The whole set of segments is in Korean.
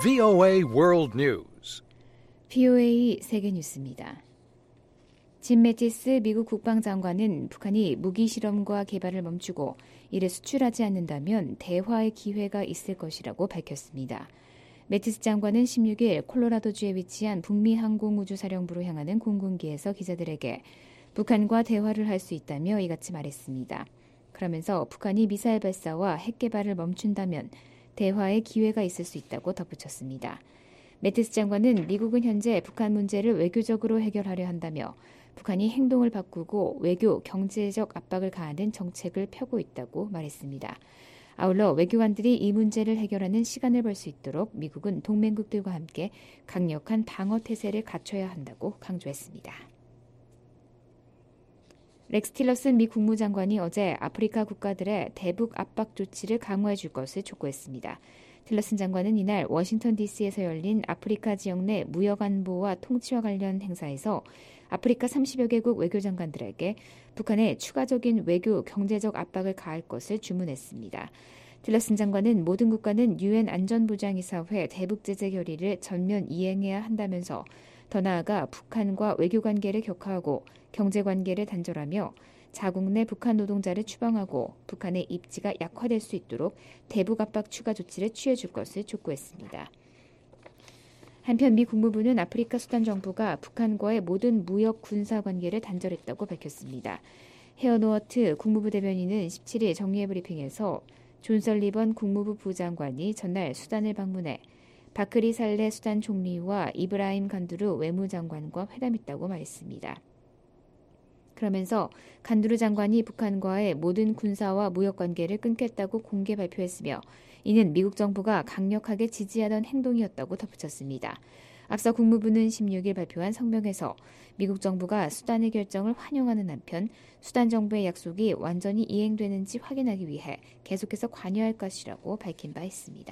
VOA World News. VOA 세계 뉴스입니다. 짐 매티스 미국 국방장관은 북한이 무기 실험과 개발을 멈추고 이를 수출하지 않는다면 대화의 기회가 있을 것이라고 밝혔습니다. 매티스 장관은 16일 콜로라도주에 위치한 북미 항공우주사령부로 향하는 공군기에서 기자들에게 북한과 대화를 할 수 있다며 이같이 말했습니다. 그러면서 북한이 미사일 발사와 핵 개발을 멈춘다면 대화의 기회가 있을 수 있다고 덧붙였습니다. 매티스 장관은 미국은 현재 북한 문제를 외교적으로 해결하려 한다며 북한이 행동을 바꾸고 외교, 경제적 압박을 가하는 정책을 펴고 있다고 말했습니다. 아울러 외교관들이 이 문제를 해결하는 시간을 벌 수 있도록 미국은 동맹국들과 함께 강력한 방어 태세를 갖춰야 한다고 강조했습니다. 렉스 틸러슨 미 국무장관이 어제 아프리카 국가들의 대북 압박 조치를 강화해 줄 것을 촉구했습니다. 틸러슨 장관은 이날 워싱턴 DC에서 열린 아프리카 지역 내 무역 안보와 통치와 관련 행사에서 아프리카 30여 개국 외교장관들에게 북한에 추가적인 외교, 경제적 압박을 가할 것을 주문했습니다. 틸러슨 장관은 모든 국가는 유엔 안전보장이사회 대북제재 결의를 전면 이행해야 한다면서 더 나아가 북한과 외교관계를 격화하고 경제관계를 단절하며 자국 내 북한 노동자를 추방하고 북한의 입지가 약화될 수 있도록 대북 압박 추가 조치를 취해줄 것을 촉구했습니다. 한편 미 국무부는 아프리카 수단 정부가 북한과의 모든 무역 군사 관계를 단절했다고 밝혔습니다. 헤어 노어트 국무부 대변인은 17일 정례 브리핑에서 존 설리번 국무부 부장관이 전날 수단을 방문해 바크리 살레 수단 총리와 이브라임 간두르 외무장관과 회담했다고 말했습니다. 그러면서 간두르 장관이 북한과의 모든 군사와 무역 관계를 끊겠다고 공개 발표했으며 이는 미국 정부가 강력하게 지지하던 행동이었다고 덧붙였습니다. 앞서 국무부는 16일 발표한 성명에서 미국 정부가 수단의 결정을 환영하는 한편 수단 정부의 약속이 완전히 이행되는지 확인하기 위해 계속해서 관여할 것이라고 밝힌 바 있습니다.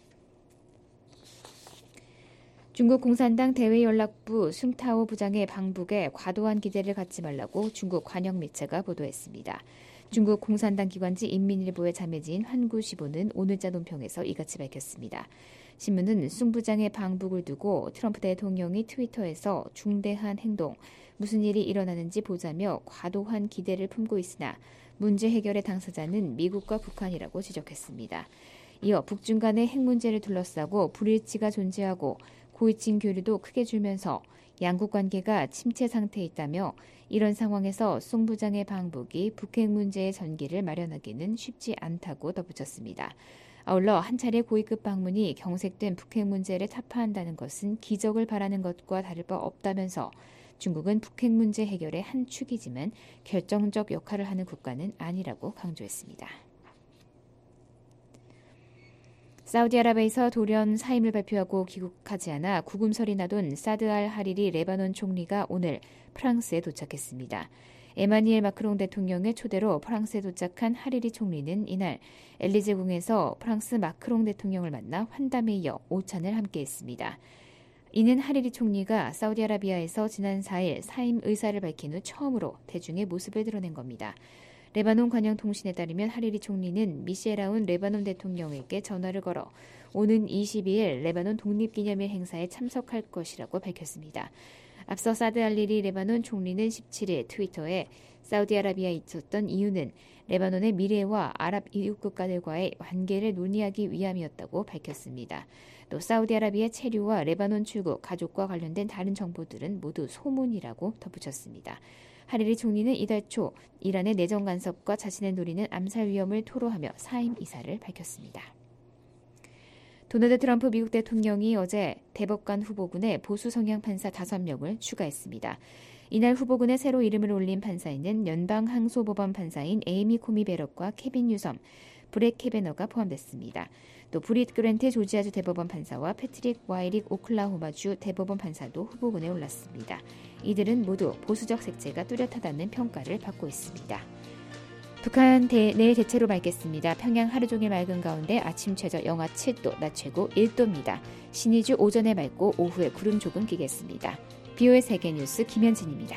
중국 공산당 대외연락부 숭타오 부장의 방북에 과도한 기대를 갖지 말라고 중국 관영 매체가 보도했습니다. 중국 공산당 기관지 인민일보의 자매지인 환구시보는 오늘자 논평에서 이같이 밝혔습니다. 신문은 숭 부장의 방북을 두고 트럼프 대통령이 트위터에서 중대한 행동, 무슨 일이 일어나는지 보자며 과도한 기대를 품고 있으나 문제 해결의 당사자는 미국과 북한이라고 지적했습니다. 이어 북중 간의 핵 문제를 둘러싸고 불일치가 존재하고 고위층 교류도 크게 줄면서 양국 관계가 침체 상태에 있다며 이런 상황에서 송 부장의 방북이 북핵 문제의 전기를 마련하기는 쉽지 않다고 덧붙였습니다. 아울러 한 차례 고위급 방문이 경색된 북핵 문제를 타파한다는 것은 기적을 바라는 것과 다를 바 없다면서 중국은 북핵 문제 해결의 한 축이지만 결정적 역할을 하는 국가는 아니라고 강조했습니다. 사우디아라비아에서 돌연 사임을 발표하고 귀국하지 않아 구금설이 나돈 사드 알 하리리 레바논 총리가 오늘 프랑스에 도착했습니다. 에마니엘 마크롱 대통령의 초대로 프랑스에 도착한 하리리 총리는 이날 엘리제궁에서 프랑스 마크롱 대통령을 만나 환담에 이어 오찬을 함께했습니다. 이는 하리리 총리가 사우디아라비아에서 지난 4일 사임 의사를 밝힌 후 처음으로 대중의 모습을 드러낸 겁니다. 레바논 관영통신에 따르면 하리리 총리는 미셸 아운 레바논 대통령에게 전화를 걸어 오는 22일 레바논 독립기념일 행사에 참석할 것이라고 밝혔습니다. 앞서 사드 알리리 레바논 총리는 17일 트위터에 사우디아라비아에 있었던 이유는 레바논의 미래와 아랍 이웃 국가들과의 관계를 논의하기 위함이었다고 밝혔습니다. 또 사우디아라비아 체류와 레바논 출국, 가족과 관련된 다른 정보들은 모두 소문이라고 덧붙였습니다. 하리리 총리는 이달 초 이란의 내정 간섭과 자신의 노리는 암살 위험을 토로하며 사임 이사를 밝혔습니다. 도널드 트럼프 미국 대통령이 어제 대법관 후보군에 보수 성향 판사 5명을 추가했습니다. 이날 후보군에 새로 이름을 올린 판사에는 연방 항소법원 판사인 에이미 코미 베럿과 케빈 뉴섬, 브렛 캐베너가 포함됐습니다. 또 브릿 그랜트 조지아주 대법원 판사와 패트릭 와이릭 오클라호마주 대법원 판사도 후보군에 올랐습니다. 이들은 모두 보수적 색채가 뚜렷하다는 평가를 받고 있습니다. 북한 내일 대체로 맑겠습니다. 평양 하루 종일 맑은 가운데 아침 최저 영하 7도, 낮 최고 1도입니다. 신의주 오전에 맑고 오후에 구름 조금 끼겠습니다. VOA 세계뉴스 김현진입니다.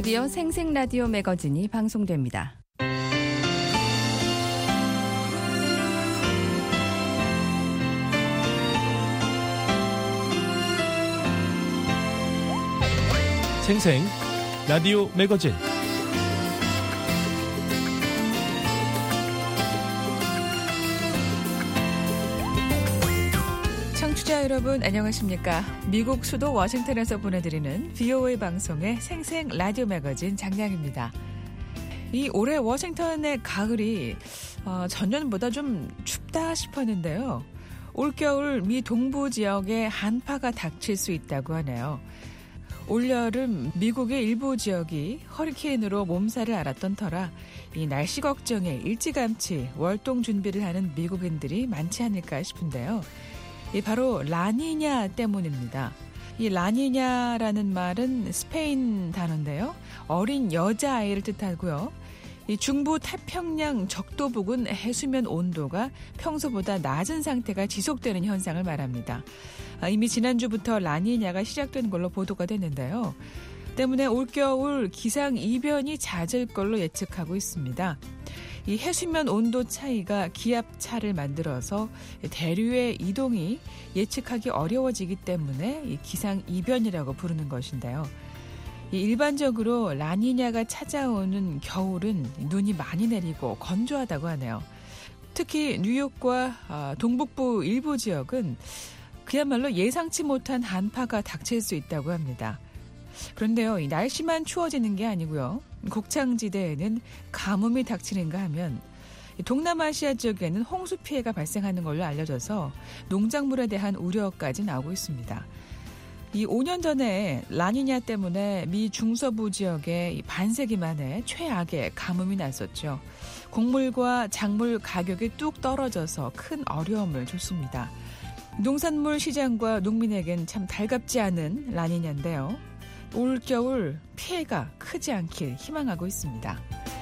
오디오 생생 라디오 매거진이 방송됩니다. 생생 라디오 매거진 청취자 여러분 안녕하십니까? 미국 수도 워싱턴에서 보내드리는 VOA 방송의 생생 라디오 매거진 장량입니다. 이 올해 워싱턴의 가을이 전년보다 좀 춥다 싶었는데요. 올겨울 미 동부 지역에 한파가 닥칠 수 있다고 하네요. 올여름 미국의 일부 지역이 허리케인으로 몸살을 앓았던 터라 이 날씨 걱정에 일찌감치 월동 준비를 하는 미국인들이 많지 않을까 싶은데요. 이 바로 라니냐 때문입니다. 이 라니냐라는 말은 스페인 단어인데요. 어린 여자아이를 뜻하고요. 이 중부 태평양 적도 부근 해수면 온도가 평소보다 낮은 상태가 지속되는 현상을 말합니다. 이미 지난주부터 라니냐가 시작된 걸로 보도가 됐는데요. 때문에 올겨울 기상 이변이 잦을 걸로 예측하고 있습니다. 이 해수면 온도 차이가 기압차를 만들어서 대류의 이동이 예측하기 어려워지기 때문에 이 기상 이변이라고 부르는 것인데요. 일반적으로 라니냐가 찾아오는 겨울은 눈이 많이 내리고 건조하다고 하네요. 특히 뉴욕과 동북부 일부 지역은 그야말로 예상치 못한 한파가 닥칠 수 있다고 합니다. 그런데요, 이 날씨만 추워지는 게 아니고요. 곡창지대에는 가뭄이 닥치는가 하면 동남아시아 지역에는 홍수 피해가 발생하는 걸로 알려져서 농작물에 대한 우려까지 나오고 있습니다. 이 5년 전에 라니냐 때문에 미 중서부 지역에 반세기 만에 최악의 가뭄이 났었죠. 곡물과 작물 가격이 뚝 떨어져서 큰 어려움을 줬습니다. 농산물 시장과 농민에겐 참 달갑지 않은 라니냐인데요. 올겨울 피해가 크지 않길 희망하고 있습니다.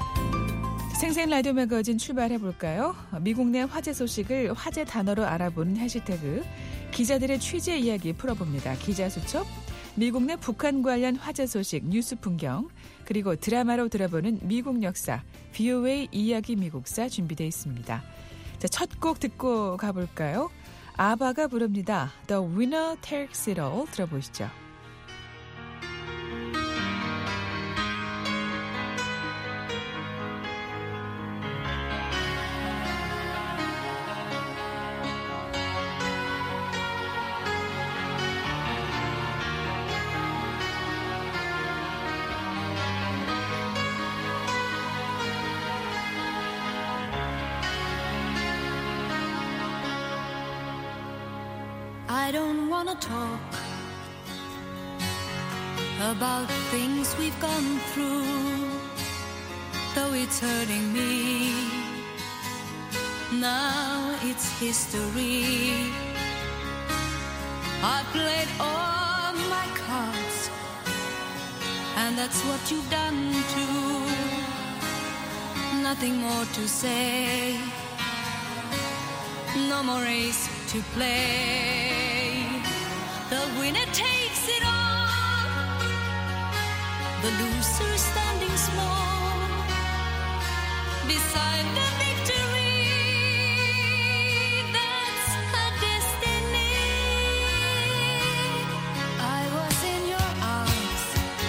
생생 라디오 매거진 출발해볼까요? 미국 내 화제 소식을 화제 단어로 알아보는 해시태그 기자들의 취재 이야기 풀어봅니다. 기자수첩, 미국 내 북한 관련 화제 소식 뉴스 풍경, 그리고 드라마로 들어보는 미국 역사 VOA 이야기 미국사 준비되어 있습니다. 자, 첫 곡 듣고 가볼까요? 아바가 부릅니다. The Winner Takes It All 들어보시죠. I don't wanna talk about things we've gone through, though it's hurting me. Now it's history. I played all my cards, and that's what you've done too. Nothing more to say, no more race to play. The winner takes it all, the loser standing small beside the victory. That's her destiny. I was in your arms,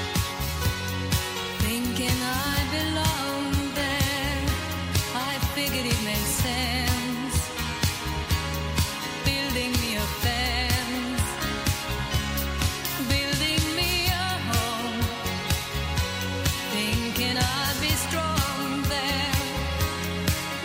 thinking I belonged there. I figured it made sense, building me a fence, building me a home, thinking I'd be strong there.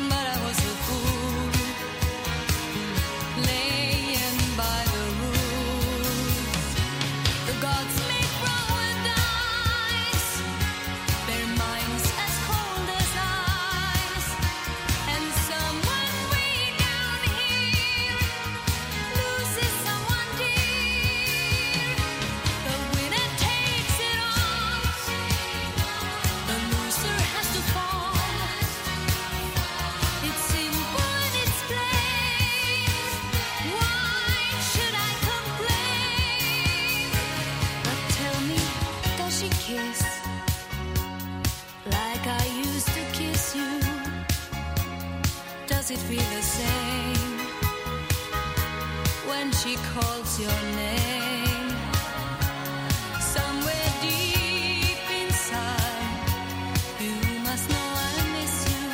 what's your name? Somewhere deep inside, you must know I miss you.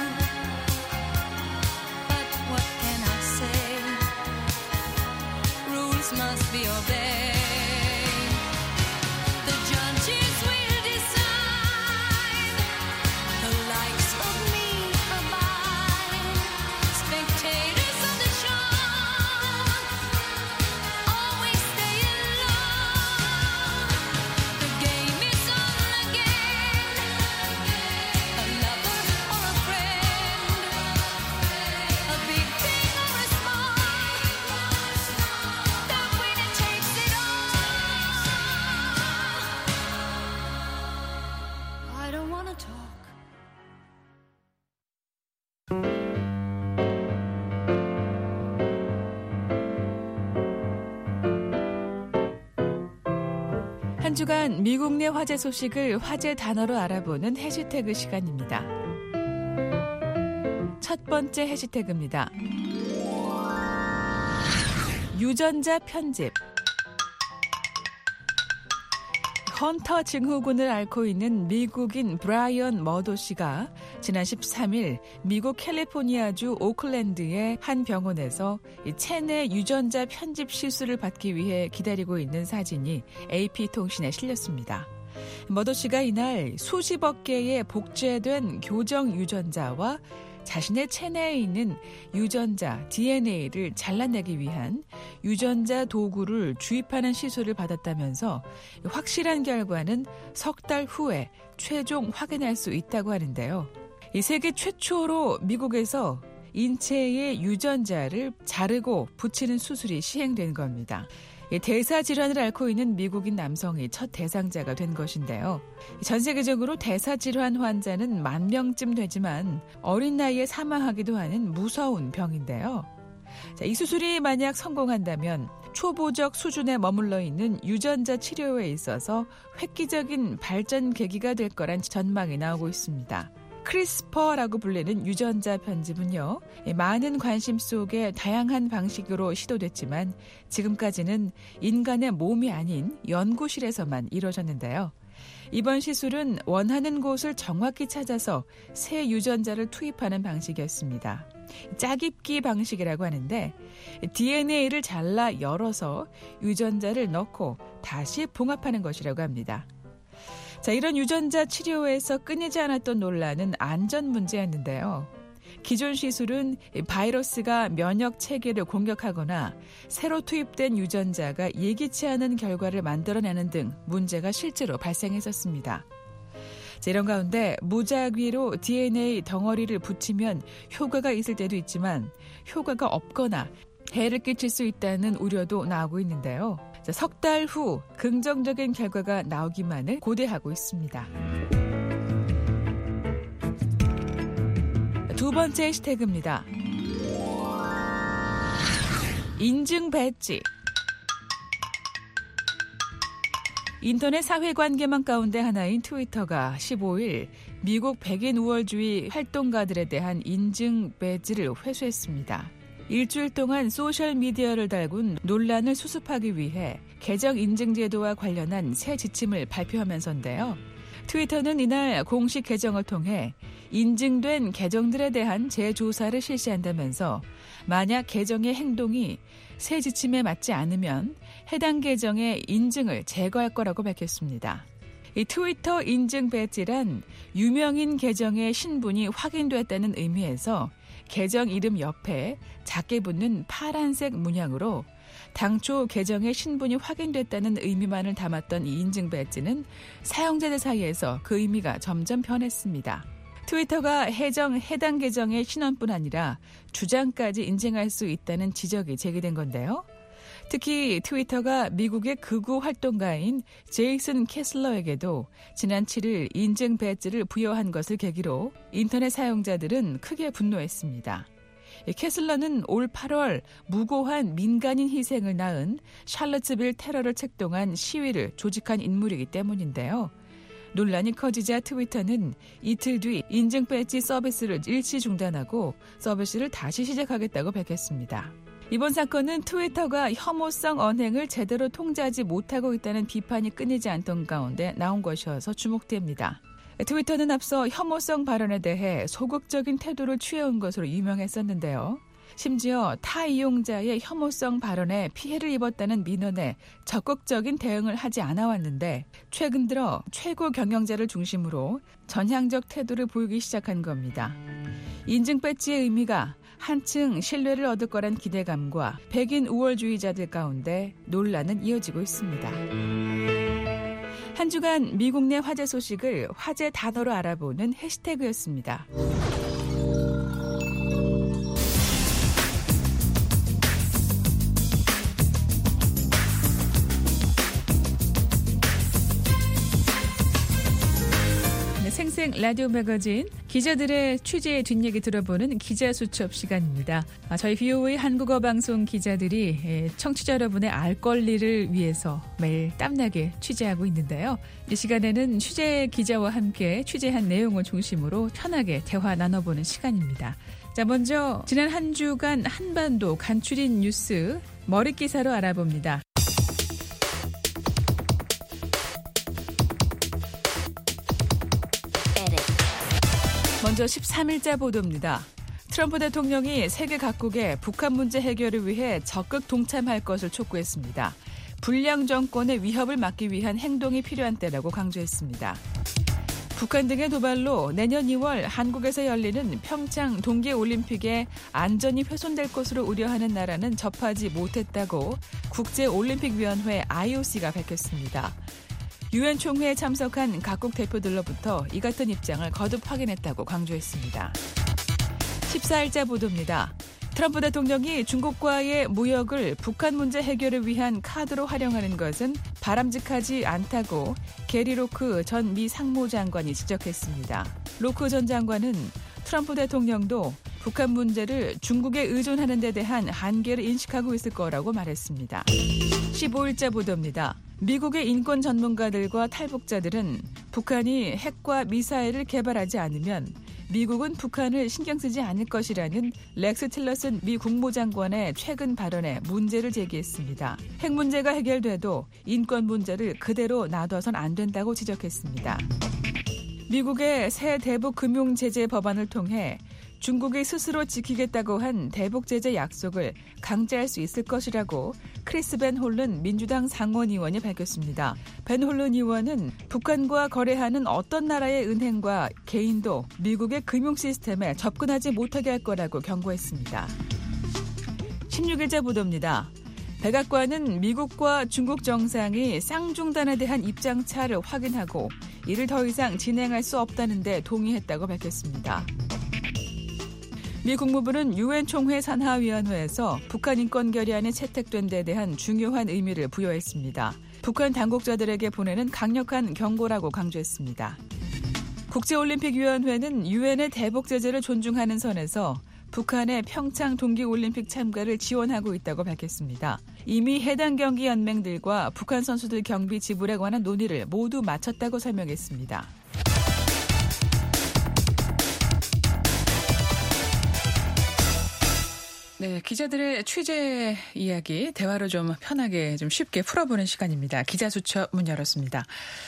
But what can I say? Rules must be obeyed. The judges will decide. The likes of me abide. Spectators of the show always stay alone. The game is on again. A lover or a friend, a big thing or a small, the winner takes it all. I don't wanna talk. 한 주간 미국 내 화제 소식을 화제 단어로 알아보는 해시태그 시간입니다. 첫 번째 해시태그입니다. 유전자 편집. 헌터 증후군을 앓고 있는 미국인 브라이언 머도 씨가 지난 13일 미국 캘리포니아주 오클랜드의 한 병원에서 체내 유전자 편집 시술을 받기 위해 기다리고 있는 사진이 AP통신에 실렸습니다. 머도 씨가 이날 수십억 개의 복제된 교정 유전자와 자신의 체내에 있는 유전자 DNA를 잘라내기 위한 유전자 도구를 주입하는 시술을 받았다면서 확실한 결과는 석 달 후에 최종 확인할 수 있다고 하는데요. 이 세계 최초로 미국에서 인체의 유전자를 자르고 붙이는 수술이 시행된 겁니다. 대사 질환을 앓고 있는 미국인 남성이 첫 대상자가 된 것인데요. 전 세계적으로 대사 질환 환자는 10,000명쯤 되지만 어린 나이에 사망하기도 하는 무서운 병인데요. 이 수술이 만약 성공한다면 초보적 수준에 머물러 있는 유전자 치료에 있어서 획기적인 발전 계기가 될 거란 전망이 나오고 있습니다. 크리스퍼라고 불리는 유전자 편집은요, 많은 관심 속에 다양한 방식으로 시도됐지만 지금까지는 인간의 몸이 아닌 연구실에서만 이루어졌는데요. 이번 시술은 원하는 곳을 정확히 찾아서 새 유전자를 투입하는 방식이었습니다. 짜깁기 방식이라고 하는데 DNA를 잘라 열어서 유전자를 넣고 다시 봉합하는 것이라고 합니다. 자, 이런 유전자 치료에서 끊이지 않았던 논란은 안전 문제였는데요. 기존 시술은 바이러스가 면역 체계를 공격하거나 새로 투입된 유전자가 예기치 않은 결과를 만들어내는 등 문제가 실제로 발생했었습니다. 자, 이런 가운데 무작위로 DNA 덩어리를 붙이면 효과가 있을 때도 있지만 효과가 없거나 해를 끼칠 수 있다는 우려도 나오고 있는데요. 석 달 후 긍정적인 결과가 나오기만을 고대하고 있습니다. 두 번째 해시태그입니다. 인증 배지. 인터넷 사회관계망 가운데 하나인 트위터가 15일 미국 백인 우월주의 활동가들에 대한 인증 배지를 회수했습니다. 일주일 동안 소셜미디어를 달군 논란을 수습하기 위해 계정 인증 제도와 관련한 새 지침을 발표하면서인데요. 트위터는 이날 공식 계정을 통해 인증된 계정들에 대한 재조사를 실시한다면서 만약 계정의 행동이 새 지침에 맞지 않으면 해당 계정의 인증을 제거할 거라고 밝혔습니다. 이 트위터 인증 배지란 유명인 계정의 신분이 확인됐다는 의미에서 계정 이름 옆에 작게 붙는 파란색 문양으로 당초 계정의 신분이 확인됐다는 의미만을 담았던 이 인증 배지는 사용자들 사이에서 그 의미가 점점 변했습니다. 트위터가 해당 계정의 신원뿐 아니라 주장까지 인증할 수 있다는 지적이 제기된 건데요. 특히 트위터가 미국의 극우 활동가인 제이슨 캐슬러에게도 지난 7일 인증 배지를 부여한 것을 계기로 인터넷 사용자들은 크게 분노했습니다. 캐슬러는 올 8월 무고한 민간인 희생을 낳은 샬럿츠빌 테러를 책동한 시위를 조직한 인물이기 때문인데요. 논란이 커지자 트위터는 이틀 뒤 인증 배지 서비스를 일시 중단하고 서비스를 다시 시작하겠다고 밝혔습니다. 이번 사건은 트위터가 혐오성 언행을 제대로 통제하지 못하고 있다는 비판이 끊이지 않던 가운데 나온 것이어서 주목됩니다. 트위터는 앞서 혐오성 발언에 대해 소극적인 태도를 취해온 것으로 유명했었는데요. 심지어 타 이용자의 혐오성 발언에 피해를 입었다는 민원에 적극적인 대응을 하지 않아왔는데 최근 들어 최고 경영자를 중심으로 전향적 태도를 보이기 시작한 겁니다. 인증 배지의 의미가 한층 신뢰를 얻을 거란 기대감과 백인 우월주의자들 가운데 논란은 이어지고 있습니다. 한 주간 미국 내 화제 소식을 화제 단어로 알아보는 해시태그였습니다. 생생 라디오 매거진 기자들의 취재 뒷얘기 들어보는 기자수첩 시간입니다. 저희 VOA 한국어 방송 기자들이 청취자 여러분의 알 권리를 위해서 매일 땀나게 취재하고 있는데요. 이 시간에는 취재 기자와 함께 취재한 내용을 중심으로 편하게 대화 나눠보는 시간입니다. 자, 먼저 지난 한 주간 한반도 간추린 뉴스 머릿기사로 알아봅니다. 먼저 13일자 보도입니다. 트럼프 대통령이 세계 각국에 북한 문제 해결을 위해 적극 동참할 것을 촉구했습니다. 불량 정권의 위협을 막기 위한 행동이 필요한 때라고 강조했습니다. 북한 등의 도발로 내년 2월 한국에서 열리는 평창 동계올림픽에 안전이 훼손될 것으로 우려하는 나라는 접하지 못했다고 국제올림픽위원회 IOC가 밝혔습니다. 유엔 총회에 참석한 각국 대표들로부터 이 같은 입장을 거듭 확인했다고 강조했습니다. 14일자 보도입니다. 트럼프 대통령이 중국과의 무역을 북한 문제 해결을 위한 카드로 활용하는 것은 바람직하지 않다고 게리 로크 전 미 상무장관이 지적했습니다. 로크 전 장관은 트럼프 대통령도 북한 문제를 중국에 의존하는 데 대한 한계를 인식하고 있을 거라고 말했습니다. 15일자 보도입니다. 미국의 인권 전문가들과 탈북자들은 북한이 핵과 미사일을 개발하지 않으면 미국은 북한을 신경 쓰지 않을 것이라는 렉스 틸러슨 미 국무장관의 최근 발언에 문제를 제기했습니다. 핵 문제가 해결돼도 인권 문제를 그대로 놔둬선 안 된다고 지적했습니다. 미국의 새 대북 금융 제재 법안을 통해 중국이 스스로 지키겠다고 한 대북 제재 약속을 강제할 수 있을 것이라고 크리스 벤 홀른 민주당 상원의원이 밝혔습니다. 벤 홀른 의원은 북한과 거래하는 어떤 나라의 은행과 개인도 미국의 금융 시스템에 접근하지 못하게 할 거라고 경고했습니다. 16일자 보도입니다. 백악관은 미국과 중국 정상이 쌍중단에 대한 입장 차를 확인하고 이를 더 이상 진행할 수 없다는 데 동의했다고 밝혔습니다. 미 국무부는 유엔 총회 산하위원회에서 북한 인권 결의안이 채택된 데 대한 중요한 의미를 부여했습니다. 북한 당국자들에게 보내는 강력한 경고라고 강조했습니다. 국제올림픽위원회는 유엔의 대북 제재를 존중하는 선에서 북한의 평창 동계올림픽 참가를 지원하고 있다고 밝혔습니다. 이미 해당 경기 연맹들과 북한 선수들 경비 지불에 관한 논의를 모두 마쳤다고 설명했습니다. 네, 기자들의 취재 이야기 대화로 좀 편하게 좀 쉽게 풀어보는 시간입니다. 기자수첩 문 열었습니다.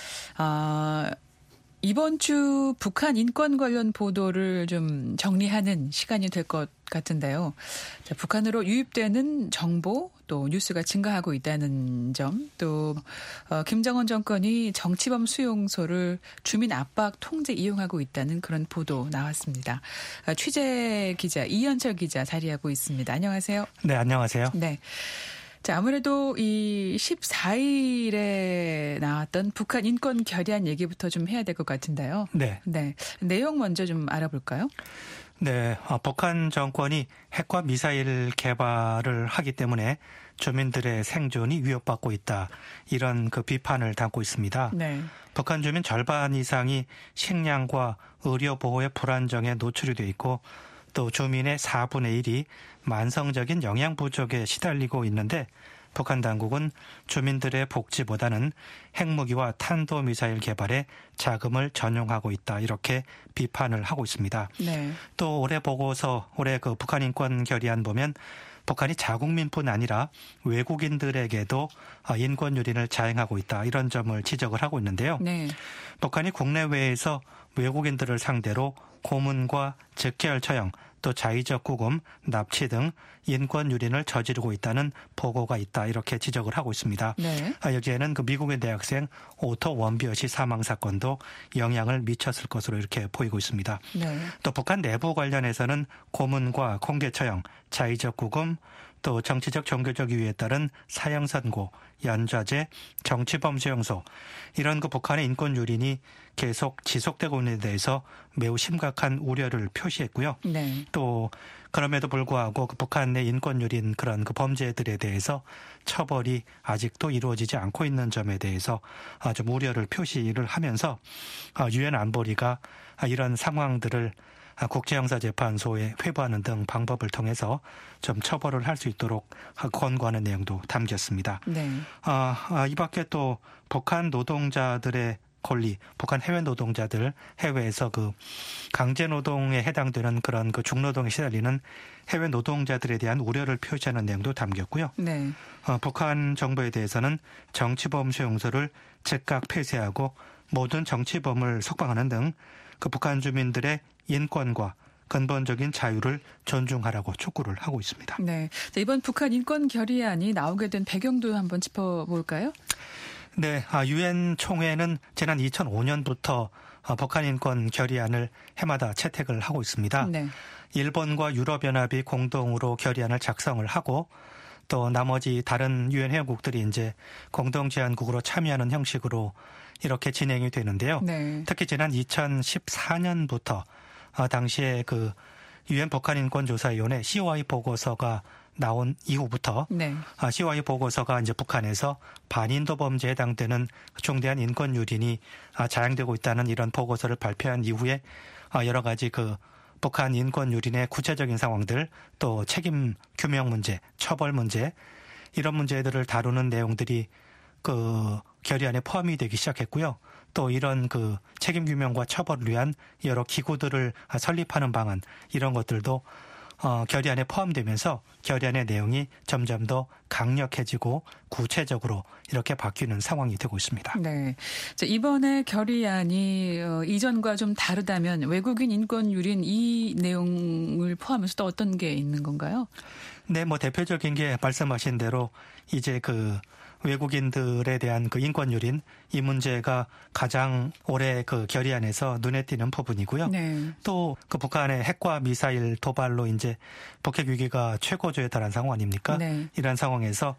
이번 주 북한 인권 관련 보도를 좀 정리하는 시간이 될 것 같은데요. 자, 북한으로 유입되는 정보 또 뉴스가 증가하고 있다는 점, 또 김정은 정권이 정치범 수용소를 주민 압박 통제 이용하고 있다는 그런 보도 나왔습니다. 취재 기자 이현철 기자 자리하고 있습니다. 안녕하세요. 네, 안녕하세요. 네. 자, 아무래도 이 14일에 나왔던 북한 인권 결의안 얘기부터 좀 해야 될 것 같은데요. 네. 네. 내용 먼저 좀 알아볼까요? 네. 북한 정권이 핵과 미사일 개발을 하기 때문에 주민들의 생존이 위협받고 있다. 이런 그 비판을 담고 있습니다. 네. 북한 주민 절반 이상이 식량과 의료 보호의 불안정에 노출이 돼 있고 또 주민의 4분의 1이 만성적인 영양 부족에 시달리고 있는데 북한 당국은 주민들의 복지보다는 핵무기와 탄도미사일 개발에 자금을 전용하고 있다. 이렇게 비판을 하고 있습니다. 네. 또 올해 보고서, 올해 그 북한 인권 결의안 보면 북한이 자국민뿐 아니라 외국인들에게도 인권 유린을 자행하고 있다. 이런 점을 지적을 하고 있는데요. 네. 북한이 국내외에서 외국인들을 상대로 고문과 즉결 처형, 또 자의적 구금, 납치 등 인권 유린을 저지르고 있다는 보고가 있다. 이렇게 지적을 하고 있습니다. 네. 여기에는 그 미국의 대학생 오토 원비엇이 사망 사건도 영향을 미쳤을 것으로 이렇게 보이고 있습니다. 네. 또 북한 내부 관련해서는 고문과 공개 처형, 자의적 구금, 또 정치적 종교적 이유에 따른 사형 선고, 연좌제, 정치범 수용소 이런 그 북한의 인권 유린이 계속 지속되고 있는 데 대해서 매우 심각한 우려를 표시했고요. 네. 또 그럼에도 불구하고 그 북한 내 인권 유린 그런 그 범죄들에 대해서 처벌이 아직도 이루어지지 않고 있는 점에 대해서 좀 우려를 표시를 하면서 유엔 안보리가 이런 상황들을 국제형사재판소에 회부하는 등 방법을 통해서 좀 처벌을 할 수 있도록 권고하는 내용도 담겼습니다. 네. 이 밖에 또 북한 노동자들의 권리, 북한 해외 노동자들, 해외에서 그 강제 노동에 해당되는 그런 그 중노동에 시달리는 해외 노동자들에 대한 우려를 표시하는 내용도 담겼고요. 네. 북한 정부에 대해서는 정치범 수용소를 즉각 폐쇄하고 모든 정치범을 석방하는 등 그 북한 주민들의 인권과 근본적인 자유를 존중하라고 촉구를 하고 있습니다. 네. 이번 북한 인권 결의안이 나오게 된 배경도 한번 짚어볼까요? 네, 유엔 총회는 지난 2005년부터 북한 인권 결의안을 해마다 채택을 하고 있습니다. 네. 일본과 유럽연합이 공동으로 결의안을 작성을 하고 또 나머지 다른 유엔 회원국들이 이제 공동 제안국으로 참여하는 형식으로 이렇게 진행이 되는데요. 네. 특히 지난 2014년부터 당시에 그 유엔 북한 인권 조사위원회 COI 보고서가 나온 이후부터 네. COI 보고서가 이제 북한에서 반인도 범죄에 해당되는 중대한 인권 유린이 자행되고 있다는 이런 보고서를 발표한 이후에 여러 가지 그 북한 인권 유린의 구체적인 상황들, 또 책임 규명 문제, 처벌 문제 이런 문제들을 다루는 내용들이 그 결의안에 포함이 되기 시작했고요. 또 이런 그 책임 규명과 처벌을 위한 여러 기구들을 설립하는 방안 이런 것들도 결의안에 포함되면서 결의안의 내용이 점점 더 강력해지고 구체적으로 이렇게 바뀌는 상황이 되고 있습니다. 네. 이번에 결의안이 이전과 좀 다르다면 외국인 인권 유린 이 내용을 포함해서 또 어떤 게 있는 건가요? 네, 뭐 대표적인 게 말씀하신 대로 이제 그 외국인들에 대한 그 인권 유린 이 문제가 가장 올해 그 결의안에서 눈에 띄는 부분이고요. 네. 또 그 북한의 핵과 미사일 도발로 이제 북핵 위기가 최고조에 달한 상황 아닙니까? 네. 이런 상황에서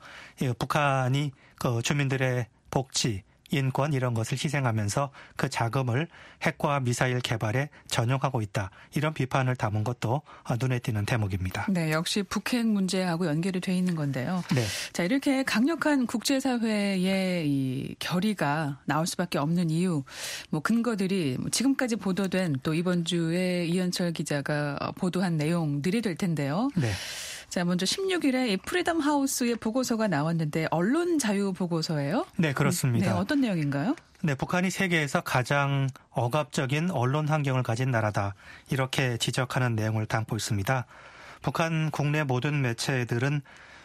북한이 그 주민들의 복지, 인권 이런 것을 희생하면서 그 자금을 핵과 미사일 개발에 전용하고 있다. 이런 비판을 담은 것도 눈에 띄는 대목입니다. 네, 역시 북핵 문제하고 연결이 돼 있는 건데요. 네. 자, 이렇게 강력한 국제사회의 이 결의가 나올 수밖에 없는 이유, 뭐 근거들이 지금까지 보도된 또 이번 주에 이현철 기자가 보도한 내용들이 될 텐데요. 네. 자, 먼저 16일에 이 프리덤 하우스의 보고서가 나왔는데 언론 자유 보고서예요? 네, 그렇습니다. 네, 어떤 내용인가요? 네, 북한이 세계에서 가장 억압적인 언론 환경을 가진 나라다. 이렇게 지적하는 내용을 담고 있습니다. 북한 국내 모든 매체들은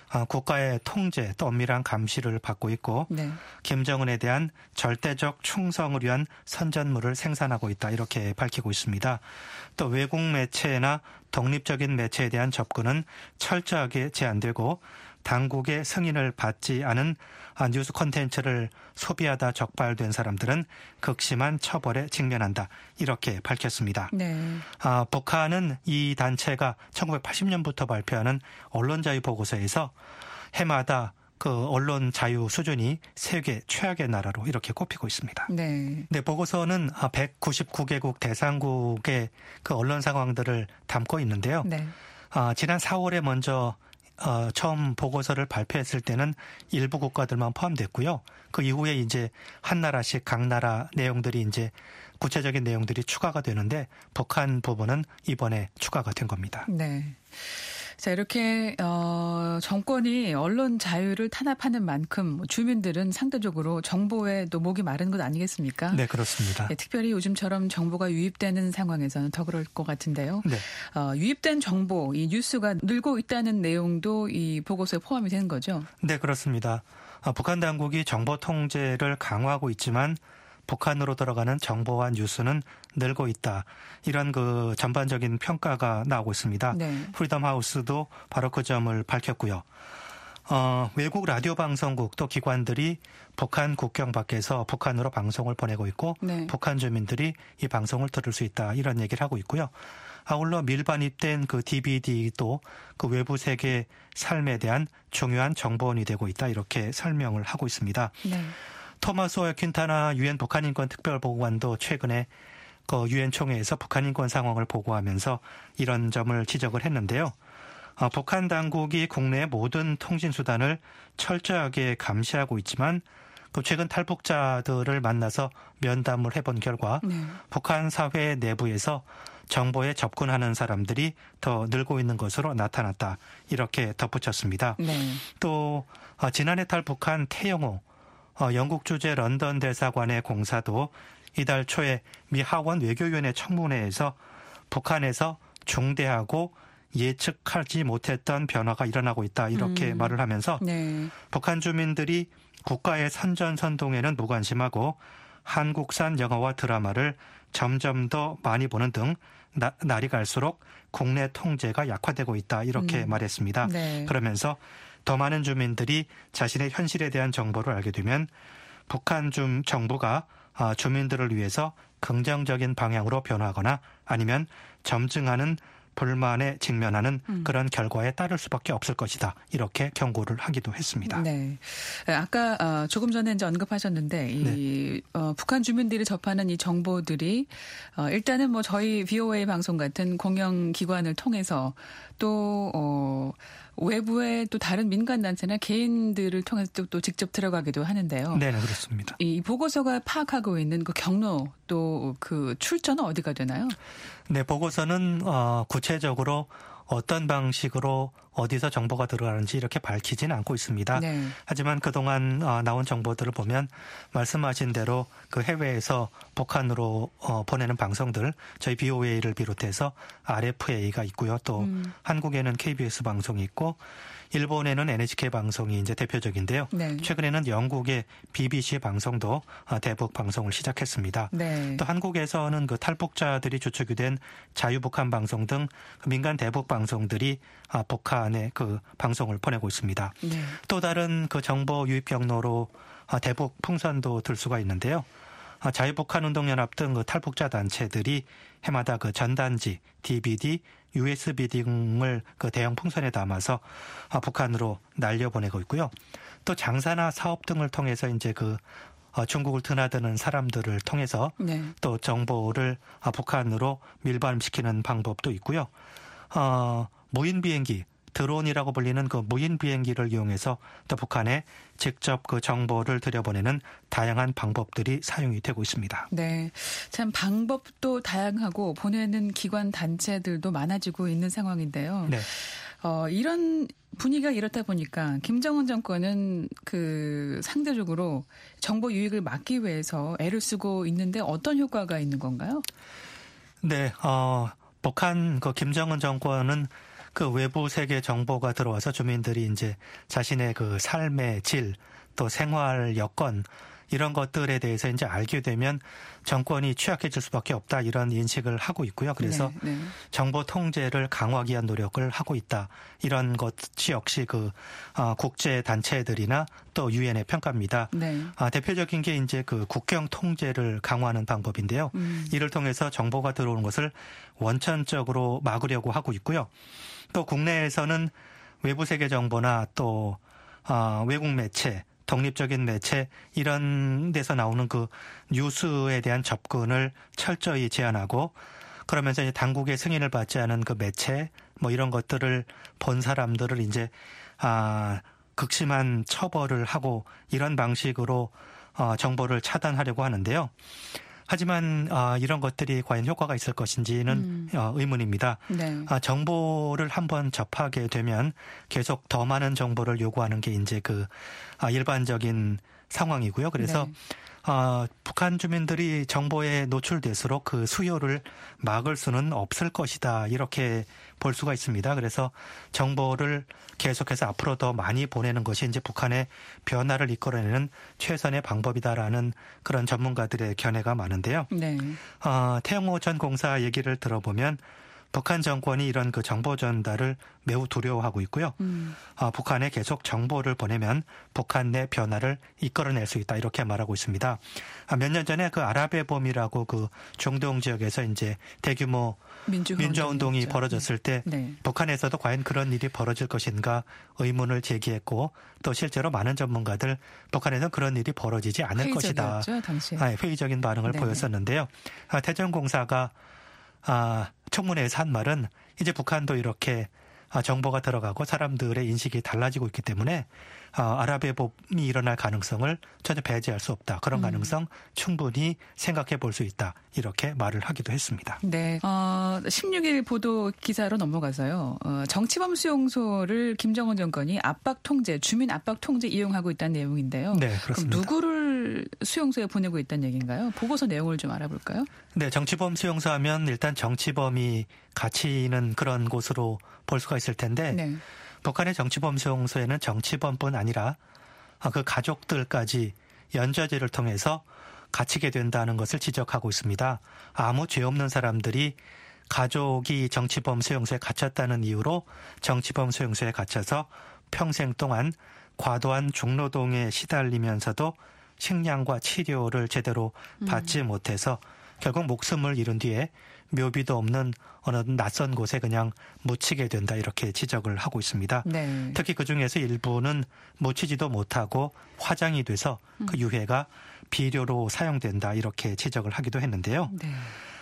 국가의 통제 또 엄밀한 감시를 받고 있고 네. 김정은에 대한 절대적 충성을 위한 선전물을 생산하고 있다. 이렇게 밝히고 있습니다. 또 외국 매체나 독립적인 매체에 대한 접근은 철저하게 제한되고 당국의 승인을 받지 않은 뉴스 콘텐츠를 소비하다 적발된 사람들은 극심한 처벌에 직면한다. 이렇게 밝혔습니다. 네. 북한은 이 단체가 1980년부터 발표하는 언론자유 보고서에서 해마다 그 언론 자유 수준이 세계 최악의 나라로 이렇게 꼽히고 있습니다. 네. 네, 보고서는 199개국 대상국의 그 언론 상황들을 담고 있는데요. 네. 지난 4월에 먼저 처음 보고서를 발표했을 때는 일부 국가들만 포함됐고요. 그 이후에 이제 한 나라씩 각 나라 내용들이 이제 구체적인 내용들이 추가가 되는데 북한 부분은 이번에 추가가 된 겁니다. 네. 자, 이렇게 정권이 언론 자유를 탄압하는 만큼 주민들은 상대적으로 정보에 또 목이 마른 것 아니겠습니까? 네, 그렇습니다. 네, 특별히 요즘처럼 정보가 유입되는 상황에서는 더 그럴 것 같은데요. 네. 유입된 정보, 이 뉴스가 늘고 있다는 내용도 이 보고서에 포함이 되는 거죠? 네, 그렇습니다. 북한 당국이 정보 통제를 강화하고 있지만 북한으로 들어가는 정보와 뉴스는 늘고 있다. 이런 그 전반적인 평가가 나오고 있습니다. 네. 프리덤 하우스도 바로 그 점을 밝혔고요. 외국 라디오 방송국 또 기관들이 북한 국경 밖에서 북한으로 방송을 보내고 있고 네. 북한 주민들이 이 방송을 들을 수 있다. 이런 얘기를 하고 있고요. 아울러 밀반입된 그 DVD도 그 외부 세계 삶에 대한 중요한 정보원이 되고 있다. 이렇게 설명을 하고 있습니다. 네. 토마스 퀸타나 유엔 북한인권 특별보고관도 최근에 그 유엔 총회에서 북한 인권 상황을 보고하면서 이런 점을 지적을 했는데요. 북한 당국이 국내의 모든 통신수단을 철저하게 감시하고 있지만 그 최근 탈북자들을 만나서 면담을 해본 결과 북한 사회 내부에서 정보에 접근하는 사람들이 더 늘고 있는 것으로 나타났다. 이렇게 덧붙였습니다. 네. 또 지난해 탈북한 태영호 영국 주재 런던 대사관의 공사도 이달 초에 미 하원 외교위원회 청문회에서 북한에서 중대하고 예측하지 못했던 변화가 일어나고 있다. 이렇게 말을 하면서 네. 북한 주민들이 국가의 선전선동에는 무관심하고 한국산 영화와 드라마를 점점 더 많이 보는 등 날이 갈수록 국내 통제가 약화되고 있다. 이렇게 말했습니다. 네. 그러면서 더 많은 주민들이 자신의 현실에 대한 정보를 알게 되면 북한 정부가 주민들을 위해서 긍정적인 방향으로 변화하거나 아니면 점증하는 불만에 직면하는 그런 결과에 따를 수밖에 없을 것이다. 이렇게 경고를 하기도 했습니다. 네. 아까 조금 전에 이제 언급하셨는데 이 북한 주민들이 접하는 이 정보들이 일단은 뭐 저희 VOA 방송 같은 공영 기관을 통해서 또 외부의 또 다른 민간단체나 개인들을 통해서 또 직접 들어가기도 하는데요. 네, 그렇습니다. 이 보고서가 파악하고 있는 그 경로 또 그 출처는 어디가 되나요? 네, 보고서는 구체적으로 어떤 방식으로 어디서 정보가 들어가는지 이렇게 밝히지는 않고 있습니다. 네. 하지만 그동안 나온 정보들을 보면 말씀하신 대로 그 해외에서 북한으로 보내는 방송들 저희 BOA를 비롯해서 RFA가 있고요. 또 한국에는 KBS 방송이 있고 일본에는 NHK 방송이 이제 대표적인데요. 네. 최근에는 영국의 BBC 방송도 대북 방송을 시작했습니다. 네. 또 한국에서는 그 탈북자들이 주축이 된 자유북한 방송 등 민간 대북 방송들이 북한에 그 방송을 보내고 있습니다. 네. 또 다른 그 정보 유입 경로로 대북 풍선도 들 수가 있는데요. 자유북한운동연합 등 그 탈북자 단체들이 해마다 그 전단지, DVD, USB 등을 그 대형 풍선에 담아서 북한으로 날려보내고 있고요. 또 장사나 사업 등을 통해서 이제 그 중국을 드나드는 사람들을 통해서 네. 또 정보를 북한으로 밀반시키는 방법도 있고요. 무인 비행기, 드론이라고 불리는 그 무인 비행기를 이용해서 또 북한에 직접 그 정보를 들여보내는 다양한 방법들이 사용이 되고 있습니다. 네, 참 방법도 다양하고 보내는 기관 단체들도 많아지고 있는 상황인데요. 네. 이런 분위기가 이렇다 보니까 김정은 정권은 그 상대적으로 정보 유익을 막기 위해서 애를 쓰고 있는데 어떤 효과가 있는 건가요? 네, 북한 그 김정은 정권은 그 외부 세계 정보가 들어와서 주민들이 이제 자신의 그 삶의 질, 또 생활 여건 이런 것들에 대해서 이제 알게 되면 정권이 취약해질 수밖에 없다 이런 인식을 하고 있고요. 그래서 네. 정보 통제를 강화하기 위한 노력을 하고 있다. 이런 것이 역시 그 국제 단체들이나 또 유엔의 평가입니다. 네. 대표적인 게 이제 그 국경 통제를 강화하는 방법인데요. 이를 통해서 정보가 들어오는 것을 원천적으로 막으려고 하고 있고요. 또 국내에서는 외부 세계 정보나 또 외국 매체, 독립적인 매체 이런 데서 나오는 그 뉴스에 대한 접근을 철저히 제한하고 그러면서 이제 당국의 승인을 받지 않은 그 매체 뭐 이런 것들을 본 사람들을 이제 극심한 처벌을 하고 이런 방식으로 정보를 차단하려고 하는데요. 하지만 이런 것들이 과연 효과가 있을 것인지는 의문입니다. 네. 정보를 한번 접하게 되면 계속 더 많은 정보를 요구하는 게 이제 그 일반적인 상황이고요. 그래서 네. 북한 주민들이 정보에 노출될수록 그 수요를 막을 수는 없을 것이다. 이렇게 볼 수가 있습니다. 그래서 정보를 계속해서 앞으로 더 많이 보내는 것이 이제 북한의 변화를 이끌어내는 최선의 방법이다라는 그런 전문가들의 견해가 많은데요. 네. 태영호 전 공사 얘기를 들어보면 북한 정권이 이런 그 정보 전달을 매우 두려워하고 있고요. 북한에 계속 정보를 보내면 북한 내 변화를 이끌어낼 수 있다 이렇게 말하고 있습니다. 몇 년 전에 그 아랍의 봄이라고 그 중동 지역에서 이제 대규모 민주화운동이 벌어졌을 때 네. 북한에서도 과연 그런 일이 벌어질 것인가 의문을 제기했고 또 실제로 많은 전문가들 북한에서는 그런 일이 벌어지지 않을 것이다. 당시에. 회의적인 반응을 네네. 보였었는데요. 태전공사가 청문회에서 한 말은 이제 북한도 이렇게 정보가 들어가고 사람들의 인식이 달라지고 있기 때문에 아랍의 봄이 일어날 가능성을 전혀 배제할 수 없다. 그런 가능성 충분히 생각해 볼 수 있다. 이렇게 말을 하기도 했습니다. 네. 16일 보도 기사로 넘어가서요. 정치범 수용소를 김정은 정권이 압박 통제, 주민 압박 통제 이용하고 있다는 내용인데요. 네, 그렇습니다. 그럼 누구를 수용소에 보내고 있다는 얘기인가요? 보고서 내용을 좀 알아볼까요? 네, 정치범 수용소 하면 일단 정치범이 갇히는 그런 곳으로 볼 수가 있을 텐데 네. 북한의 정치범 수용소에는 정치범뿐 아니라 그 가족들까지 연좌제를 통해서 갇히게 된다는 것을 지적하고 있습니다. 아무 죄 없는 사람들이 가족이 정치범 수용소에 갇혔다는 이유로 정치범 수용소에 갇혀서 평생 동안 과도한 중노동에 시달리면서도 식량과 치료를 제대로 받지 못해서 결국 목숨을 잃은 뒤에 묘비도 없는 어느 낯선 곳에 그냥 묻히게 된다 이렇게 지적을 하고 있습니다. 네. 특히 그중에서 일부는 묻히지도 못하고 화장이 돼서 그 유해가 비료로 사용된다 이렇게 지적을 하기도 했는데요. 네.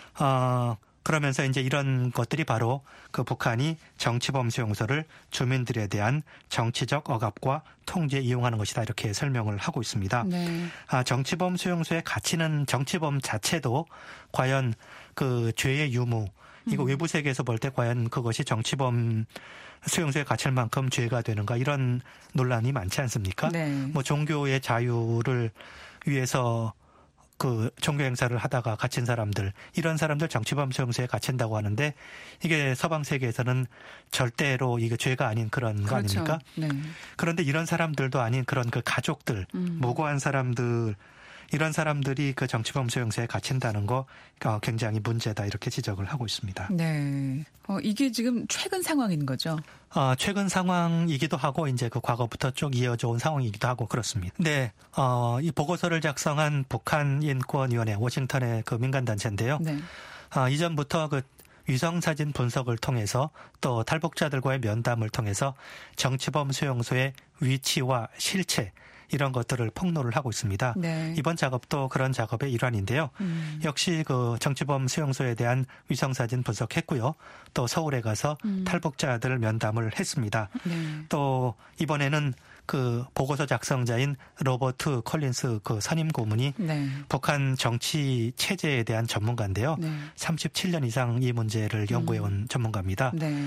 그러면서 이제 이런 것들이 바로 그 북한이 정치범 수용소를 주민들에 대한 정치적 억압과 통제에 이용하는 것이다 이렇게 설명을 하고 있습니다. 네. 정치범 수용소에 갇히는 정치범 자체도 과연 그 죄의 유무 이거 외부 세계에서 볼 때 과연 그것이 정치범 수용소에 갇힐 만큼 죄가 되는가 이런 논란이 많지 않습니까? 네. 뭐 종교의 자유를 위해서 그 종교 행사를 하다가 갇힌 사람들 이런 사람들 정치범 수용소에 갇힌다고 하는데 이게 서방 세계에서는 절대로 이게 죄가 아닌 그런 거 그렇죠. 아닙니까? 네. 그런데 이런 사람들도 아닌 그런 그 가족들 무고한 사람들 이런 사람들이 그 정치범 수용소에 갇힌다는 거 굉장히 문제다 이렇게 지적을 하고 있습니다. 네. 이게 지금 최근 상황인 거죠? 최근 상황이기도 하고 이제 그 과거부터 쭉 이어져 온 상황이기도 하고 그렇습니다. 네. 이 보고서를 작성한 북한인권위원회 워싱턴의 그 민간단체인데요. 네. 이전부터 그 위성사진 분석을 통해서 또 탈북자들과의 면담을 통해서 정치범 수용소의 위치와 실체 이런 것들을 폭로를 하고 있습니다. 네. 이번 작업도 그런 작업의 일환인데요. 역시 그 정치범 수용소에 대한 위성사진 분석했고요. 또 서울에 가서 탈북자들 면담을 했습니다. 네. 또 이번에는 그 보고서 작성자인 로버트 콜린스 그 선임 고문이 네. 북한 정치 체제에 대한 전문가인데요. 네. 37년 이상 이 문제를 연구해온 전문가입니다. 네.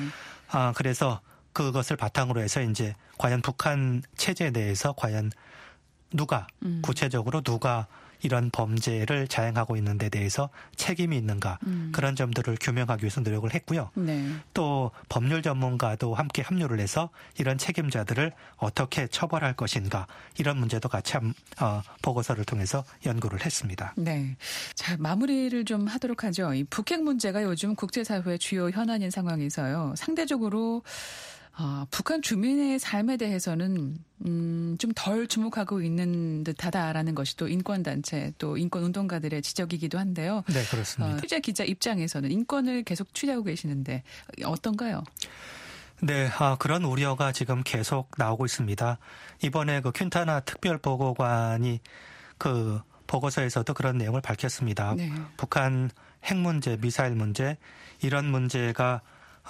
그래서 그것을 바탕으로 해서 이제 과연 북한 체제 내에서 과연 누가 구체적으로 누가 이런 범죄를 자행하고 있는 데 대해서 책임이 있는가 그런 점들을 규명하기 위해서 노력을 했고요. 네. 또 법률 전문가도 함께 합류를 해서 이런 책임자들을 어떻게 처벌할 것인가 이런 문제도 같이 보고서를 통해서 연구를 했습니다. 네. 자, 마무리를 좀 하도록 하죠. 이 북핵 문제가 요즘 국제사회의 주요 현안인 상황에서요. 상대적으로 북한 주민의 삶에 대해서는 좀 덜 주목하고 있는 듯하다라는 것이 또 인권단체 또 인권운동가들의 지적이기도 한데요. 네, 그렇습니다. 취재 기자 입장에서는 인권을 계속 취재하고 계시는데 어떤가요? 네, 그런 우려가 지금 계속 나오고 있습니다. 이번에 그 퀸타나 특별보고관이 그 보고서에서도 그런 내용을 밝혔습니다. 네. 북한 핵 문제, 미사일 문제 이런 문제가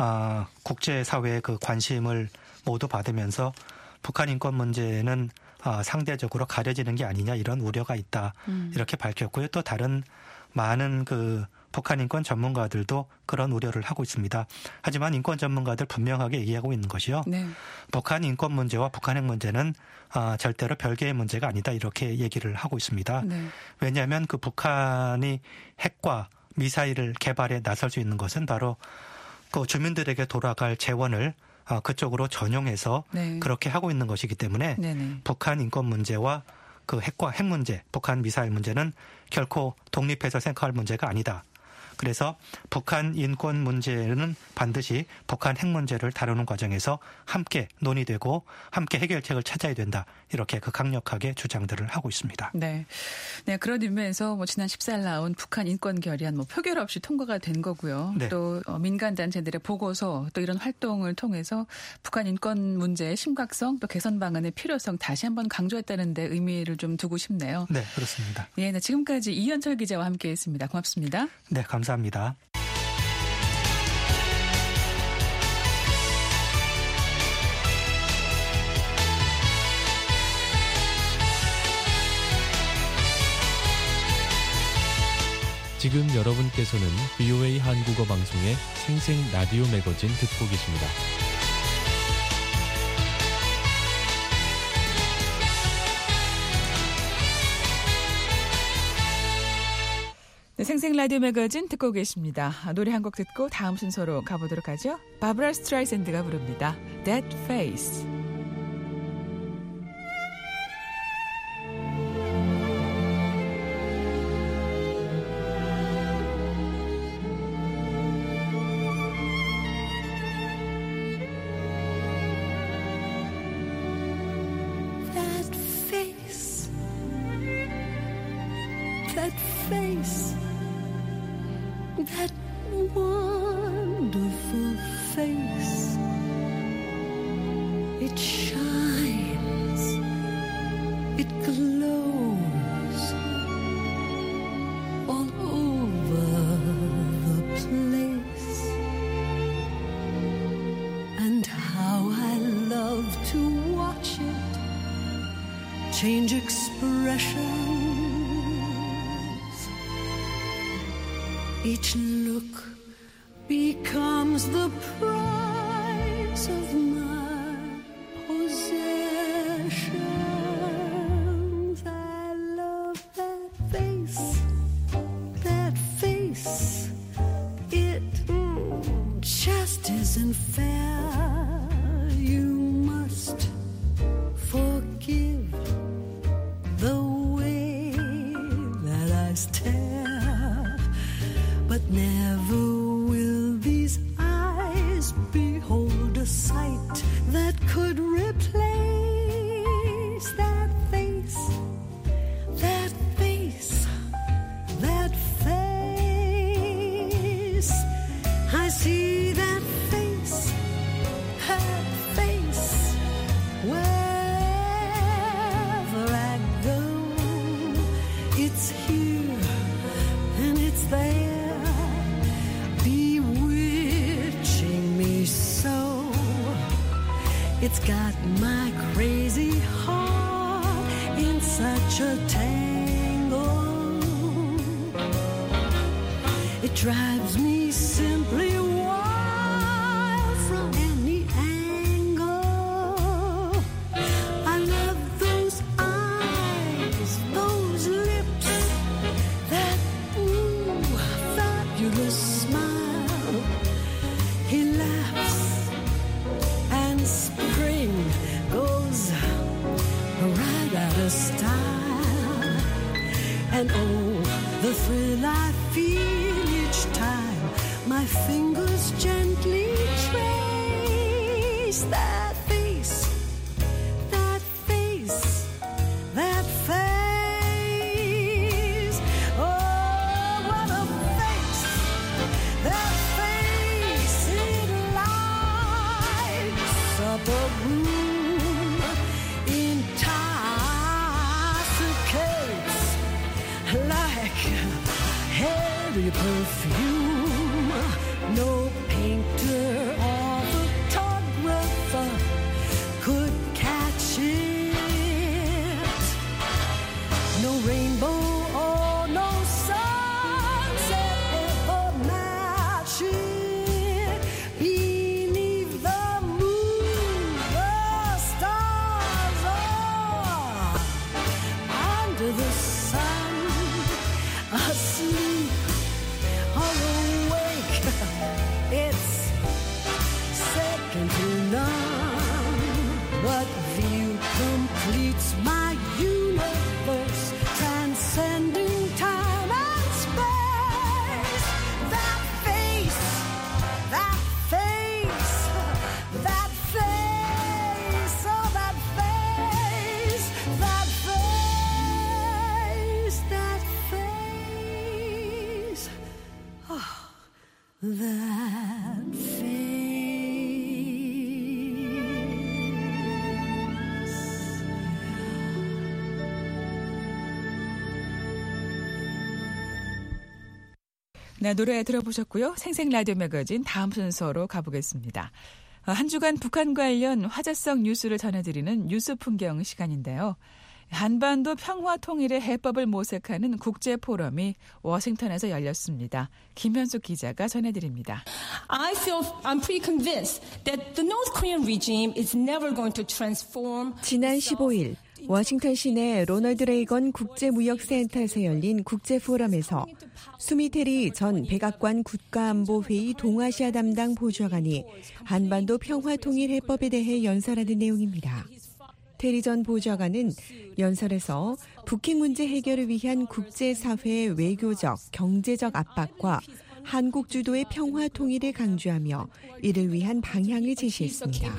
국제사회의 그 관심을 모두 받으면서 북한 인권 문제는 상대적으로 가려지는 게 아니냐 이런 우려가 있다 이렇게 밝혔고요. 또 다른 많은 그 북한 인권 전문가들도 그런 우려를 하고 있습니다. 하지만 인권 전문가들 분명하게 얘기하고 있는 것이요. 네. 북한 인권 문제와 북한 핵 문제는 절대로 별개의 문제가 아니다 이렇게 얘기를 하고 있습니다. 네. 왜냐하면 그 북한이 핵과 미사일을 개발에 나설 수 있는 것은 바로 그 주민들에게 돌아갈 재원을 그쪽으로 전용해서 네. 그렇게 하고 있는 것이기 때문에 네네. 북한 인권 문제와 그 핵과 핵 문제, 북한 미사일 문제는 결코 독립해서 생각할 문제가 아니다. 그래서 북한 인권 문제는 반드시 북한 핵 문제를 다루는 과정에서 함께 논의되고 함께 해결책을 찾아야 된다. 이렇게 그 강력하게 주장들을 하고 있습니다. 네. 네, 그런 의미에서 지난 14일 나온 북한 인권 결의안 표결 없이 통과가 된 거고요. 네. 또 민간 단체들의 보고서 또 이런 활동을 통해서 북한 인권 문제의 심각성 또 개선 방안의 필요성 다시 한번 강조했다는 데 의미를 좀 두고 싶네요. 네, 그렇습니다. 예, 네, 지금까지 이현철 기자와 함께했습니다. 고맙습니다. 네, 감사합니다. 지금 여러분께서는 VOA 한국어 방송의 생생 라디오 매거진 듣고 계십니다. 네, 생생 라디오 매거진 듣고 계십니다. 노래 한 곡 듣고 다음 순서로 가보도록 하죠. 바브라 스트라이샌드가 부릅니다. That Face. That face, that wonderful face, it shines, it glows all over the place, and how I love to watch it change expression. Each look becomes the prize of my possessions. I love that face, that face. It just isn't fair. You must forgive the way that I stare. But never will these eyes behold a sight that could replace that face, that face, that face. I see that face, wherever I go. It's here and it's there. It's got my crazy heart in such a tangle. It drives me simply wild from any angle. I love those eyes, those lips, that fabulous smile. He laughs and spring goes right out of style. And oh, the thrill I feel each time my fingers gently trace that face, that face, that face. Oh, what a face, that face. It lights up a room, intoxicates like heavy perfume. No painter or photographer could catch it. No rainbow or no sunshine the sun, asleep or awake, it's second to none. What view completes my universe, transcending time and space. That face, that face, that face, oh that face, that face, that face, oh that face. 네, 노래 들어보셨고요. 생생 라디오 매거진 다음 순서로 가보겠습니다. 한 주간 북한 관련 화제성 뉴스를 전해드리는 뉴스 풍경 시간인데요. 한반도 평화 통일의 해법을 모색하는 국제 포럼이 워싱턴에서 열렸습니다. 김현숙 기자가 전해드립니다. I'm pretty convinced that the North Korean regime is never going to transform. 지난 15일 워싱턴 시내 로널드 레이건 국제무역센터에서 열린 국제포럼에서 수미테리 전 백악관 국가안보회의 동아시아 담당 보좌관이 한반도 평화통일해법에 대해 연설하는 내용입니다. 테리 전 보좌관은 연설에서 북핵 문제 해결을 위한 국제사회의 외교적, 경제적 압박과 한국 주도의 평화 통일을 강조하며 이를 위한 방향을 제시했습니다.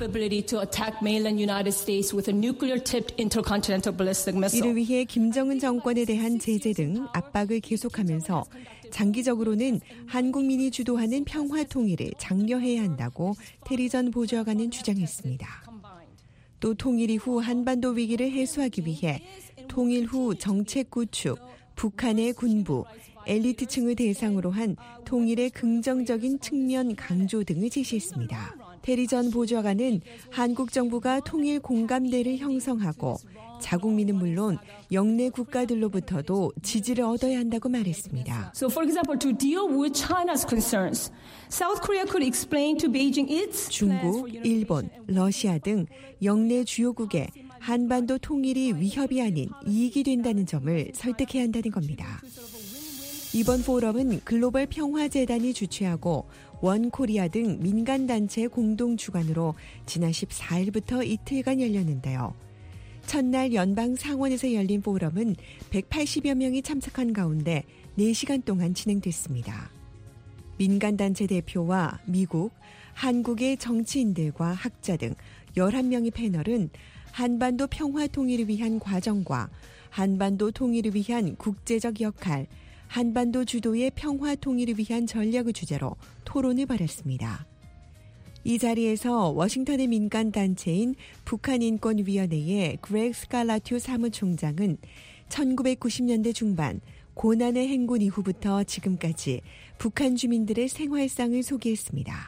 이를 위해 김정은 정권에 대한 제재 등 압박을 계속하면서 장기적으로는 한국민이 주도하는 평화 통일을 장려해야 한다고 테리 전 보좌관은 주장했습니다. 또 통일 이후 한반도 위기를 해소하기 위해 통일 후 정책 구축, 북한의 군부, 엘리트층을 대상으로 한 통일의 긍정적인 측면 강조 등을 제시했습니다. 테리 전 보좌관은 한국 정부가 통일 공감대를 형성하고 자국민은 물론 영내 국가들로부터도 지지를 얻어야 한다고 말했습니다. So, for example, to deal with China's concerns, South Korea could explain to Beijing its 중국, 일본, 러시아 등 영내 주요국에 한반도 통일이 위협이 아닌 이익이 된다는 점을 설득해야 한다는 겁니다. 이번 포럼은 글로벌 평화재단이 주최하고 원코리아 등 민간단체 공동 주관으로 지난 14일부터 이틀간 열렸는데요. 첫날 연방 상원에서 열린 포럼은 180여 명이 참석한 가운데 4시간 동안 진행됐습니다. 민간단체 대표와 미국, 한국의 정치인들과 학자 등 11명의 패널은 한반도 평화 통일을 위한 과정과 한반도 통일을 위한 국제적 역할, 한반도 주도의 평화 통일을 위한 전략을 주제로 토론을 벌였습니다. 이 자리에서 워싱턴의 민간단체인 북한인권위원회의 그렉 스칼라튜 사무총장은 1990년대 중반 고난의 행군 이후부터 지금까지 북한 주민들의 생활상을 소개했습니다.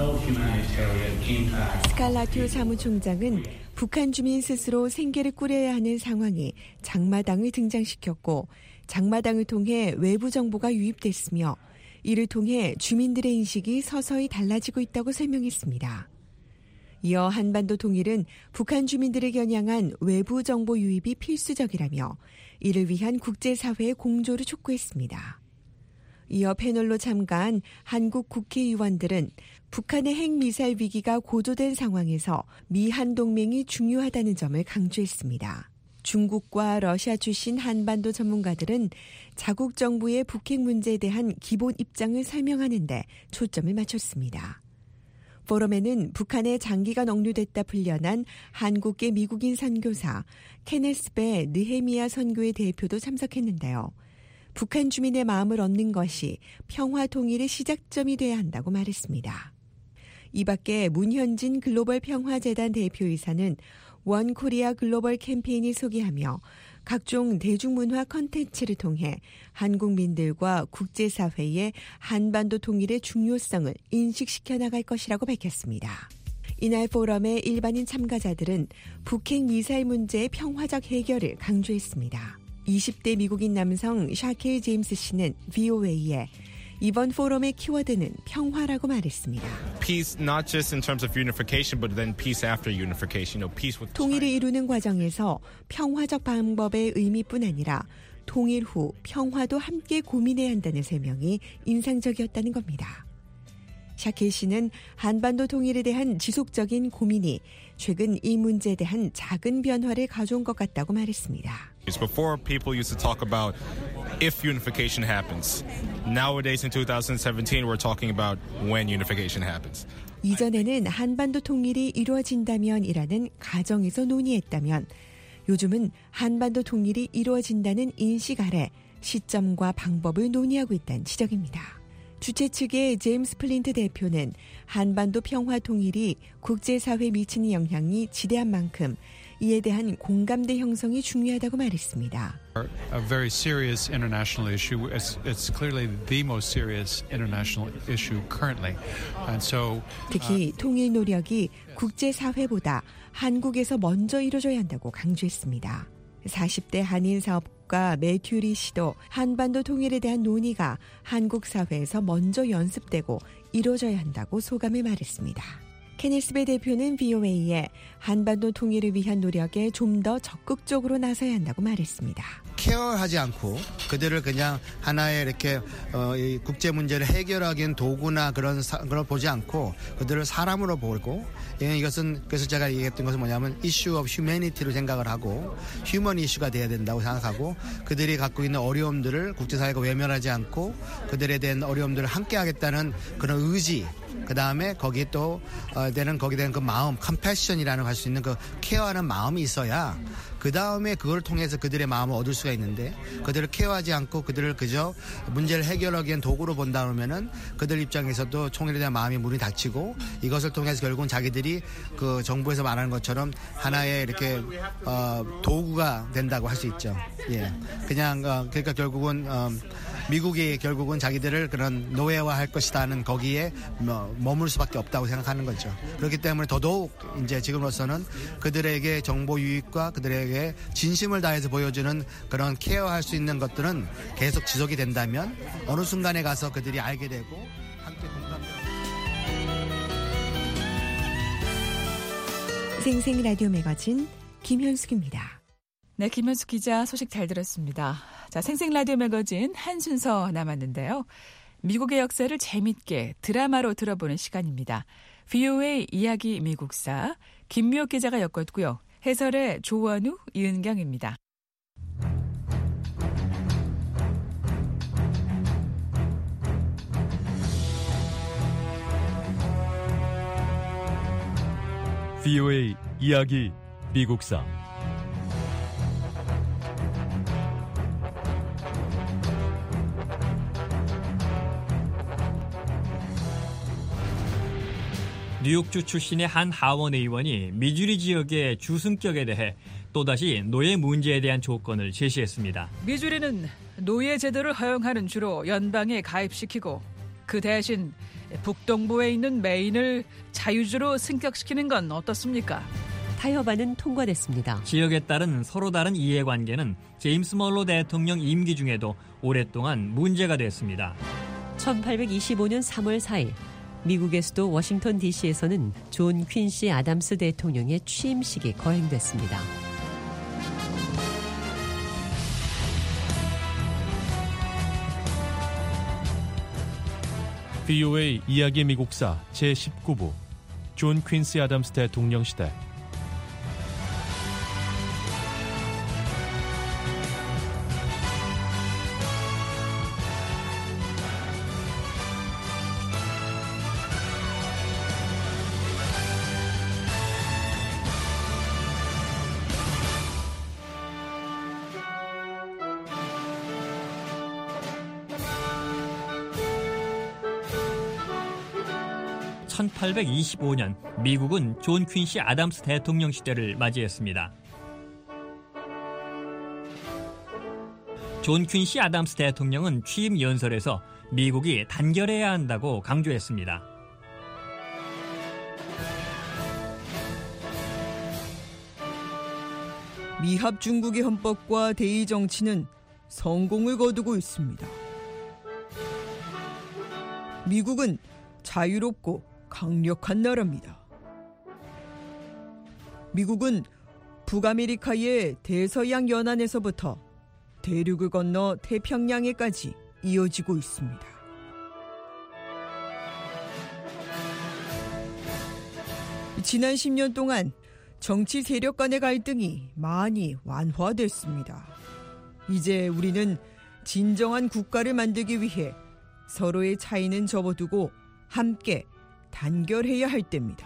스칼라튜 사무총장은 북한 주민 스스로 생계를 꾸려야 하는 상황이 장마당을 등장시켰고 장마당을 통해 외부 정보가 유입됐으며 이를 통해 주민들의 인식이 서서히 달라지고 있다고 설명했습니다. 이어 한반도 통일은 북한 주민들을 겨냥한 외부 정보 유입이 필수적이라며 이를 위한 국제사회의 공조를 촉구했습니다. 이어 패널로 참가한 한국 국회의원들은 북한의 핵미사일 위기가 고조된 상황에서 미한 동맹이 중요하다는 점을 강조했습니다. 중국과 러시아 출신 한반도 전문가들은 자국 정부의 북핵 문제에 대한 기본 입장을 설명하는 데 초점을 맞췄습니다. 포럼에는 북한에 장기간 억류됐다 풀려난 한국계 미국인 선교사 케네스 배 느헤미야 선교의 대표도 참석했는데요. 북한 주민의 마음을 얻는 것이 평화 통일의 시작점이 돼야 한다고 말했습니다. 이 밖에 문현진 글로벌 평화재단 대표이사는 원코리아 글로벌 캠페인이 소개하며 각종 대중문화 컨텐츠를 통해 한국민들과 국제사회의 한반도 통일의 중요성을 인식시켜 나갈 것이라고 밝혔습니다. 이날 포럼의 일반인 참가자들은 북핵 미사일 문제의 평화적 해결을 강조했습니다. 20대 미국인 남성 샤케일 제임스 씨는 VOA에 이번 포럼의 키워드는 평화라고 말했습니다. Peace not just in terms of unification, but then peace after unification. You know, peace with 통일을 이루는 과정에서 평화적 방법의 의미뿐 아니라 통일 후 평화도 함께 고민해야 한다는 설명이 인상적이었다는 겁니다. 샤킬 씨는 한반도 통일에 대한 지속적인 고민이 최근 이 문제에 대한 작은 변화를 가져온 것 같다고 말했습니다. Before people used to talk about if unification happens. Nowadays in 2017 we're talking about when unification happens. 이전에는 한반도 통일이 이루어진다면이라는 가정에서 논의했다면 요즘은 한반도 통일이 이루어진다는 인식 아래 시점과 방법을 논의하고 있다는 지적입니다. 주최 측의 제임스 플린트 대표는 한반도 평화 통일이 국제사회에 미치는 영향이 지대한 만큼 이에 대한 공감대 형성이 중요하다고 말했습니다. A very serious international issue. It's clearly the most serious international issue currently. And so 특히 통일 노력이 국제사회보다 한국에서 먼저 이루어져야 한다고 강조했습니다. 40대 한인 사업가 매튜 리 씨도 한반도 통일에 대한 논의가 한국 사회에서 먼저 연습되고 이루어져야 한다고 소감을 말했습니다. 케네스 베 대표는 VOA에 한반도 통일을 위한 노력에 좀 더 적극적으로 나서야 한다고 말했습니다. 케어하지 않고 그들을 그냥 하나의 이렇게 이 국제 문제를 해결하기엔 도구나 그런 걸 보지 않고 그들을 사람으로 보고 이것은 그래서 제가 얘기했던 것은 뭐냐면 이슈 오브 휴머니티로 생각을 하고 휴먼 이슈가 돼야 된다고 생각하고 그들이 갖고 있는 어려움들을 국제사회가 외면하지 않고 그들에 대한 어려움들을 함께 하겠다는 그런 의지 그 다음에 거기에 또 거기에 대한 그 마음, 컴패션이라는 할 수 있는 그 케어하는 마음이 있어야 그 다음에 그걸 통해서 그들의 마음을 얻을 수가 있는데 그들을 케어하지 않고 그들을 그저 문제를 해결하기 위한 도구로 본다 그러면은 그들 입장에서도 통일에 대한 마음이 문이 닫히고 이것을 통해서 결국은 자기들이 그 정부에서 말하는 것처럼 하나의 이렇게 도구가 된다고 할 수 있죠. 예, 그냥 그러니까 결국은 미국이 결국은 자기들을 그런 노예화할 것이다는 거기에 머물 수밖에 없다고 생각하는 거죠. 그렇기 때문에 더더욱 이제 지금으로서는 그들에게 정보 유익과 그들에게 진심을 다해서 보여주는 그런 케어할 수 있는 것들은 계속 지속이 된다면 어느 순간에 가서 그들이 알게 되고 함께 공감되고. 생생 라디오 매거진 김현숙입니다. 네, 김현숙 기자 소식 잘 들었습니다. 자, 생생 라디오 매거진 한 순서 남았는데요. 미국의 역사를 재밌게 드라마로 들어보는 시간입니다. VOA 이야기 미국사 김미옥 기자가 엮었고요. 해설의 조원우, 이은경입니다. VOA 이야기 미국사 뉴욕주 출신의 한 하원 의원이 미주리 지역의 주승격에 대해 또다시 노예 문제에 대한 조건을 제시했습니다. 미주리는 노예 제도를 허용하는 주로 연방에 가입시키고 그 대신 북동부에 있는 메인을 자유주로 승격시키는 건 어떻습니까? 타협안은 통과됐습니다. 지역에 따른 서로 다른 이해관계는 제임스 먼로 대통령 임기 중에도 오랫동안 문제가 됐습니다. 1825년 3월 4일 미국의 수도 워싱턴 DC에서는 존 퀸시 아담스 대통령의 취임식이 거행됐습니다. VOA 이야기 미국사 제19부 존 퀸시 아담스 대통령 시대 (1825년) 미국은 존 퀸시 아담스 대통령 시대를 맞이했습니다. 존 퀸시 아담스 대통령은 취임 연설에서 미국이 단결해야 한다고 강조했습니다. 미합 중국의 헌법과 대의 정치는 성공을 거두고 있습니다. 미국은 자유롭고 강력한 나라입니다. 미국은 북아메리카의 대서양 연안에서부터 대륙을 건너 태평양에까지 이어지고 있습니다. 지난 10년 동안 정치 세력 간의 갈등이 많이 완화됐습니다. 이제 우리는 진정한 국가를 만들기 위해 서로의 차이는 접어두고 함께 단결해야 할 때입니다.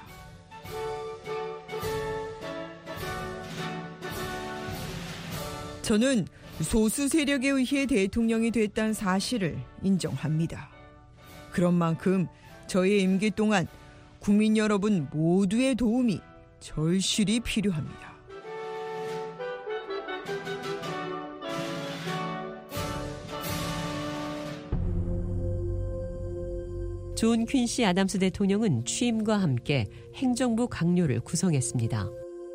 저는 소수 세력에 의해 대통령이 됐다는 사실을 인정합니다. 그런 만큼 저의 임기 동안 국민 여러분 모두의 도움이 절실히 필요합니다. 존 퀸시 아담스 대통령은 취임과 함께 행정부 강요를 구성했습니다.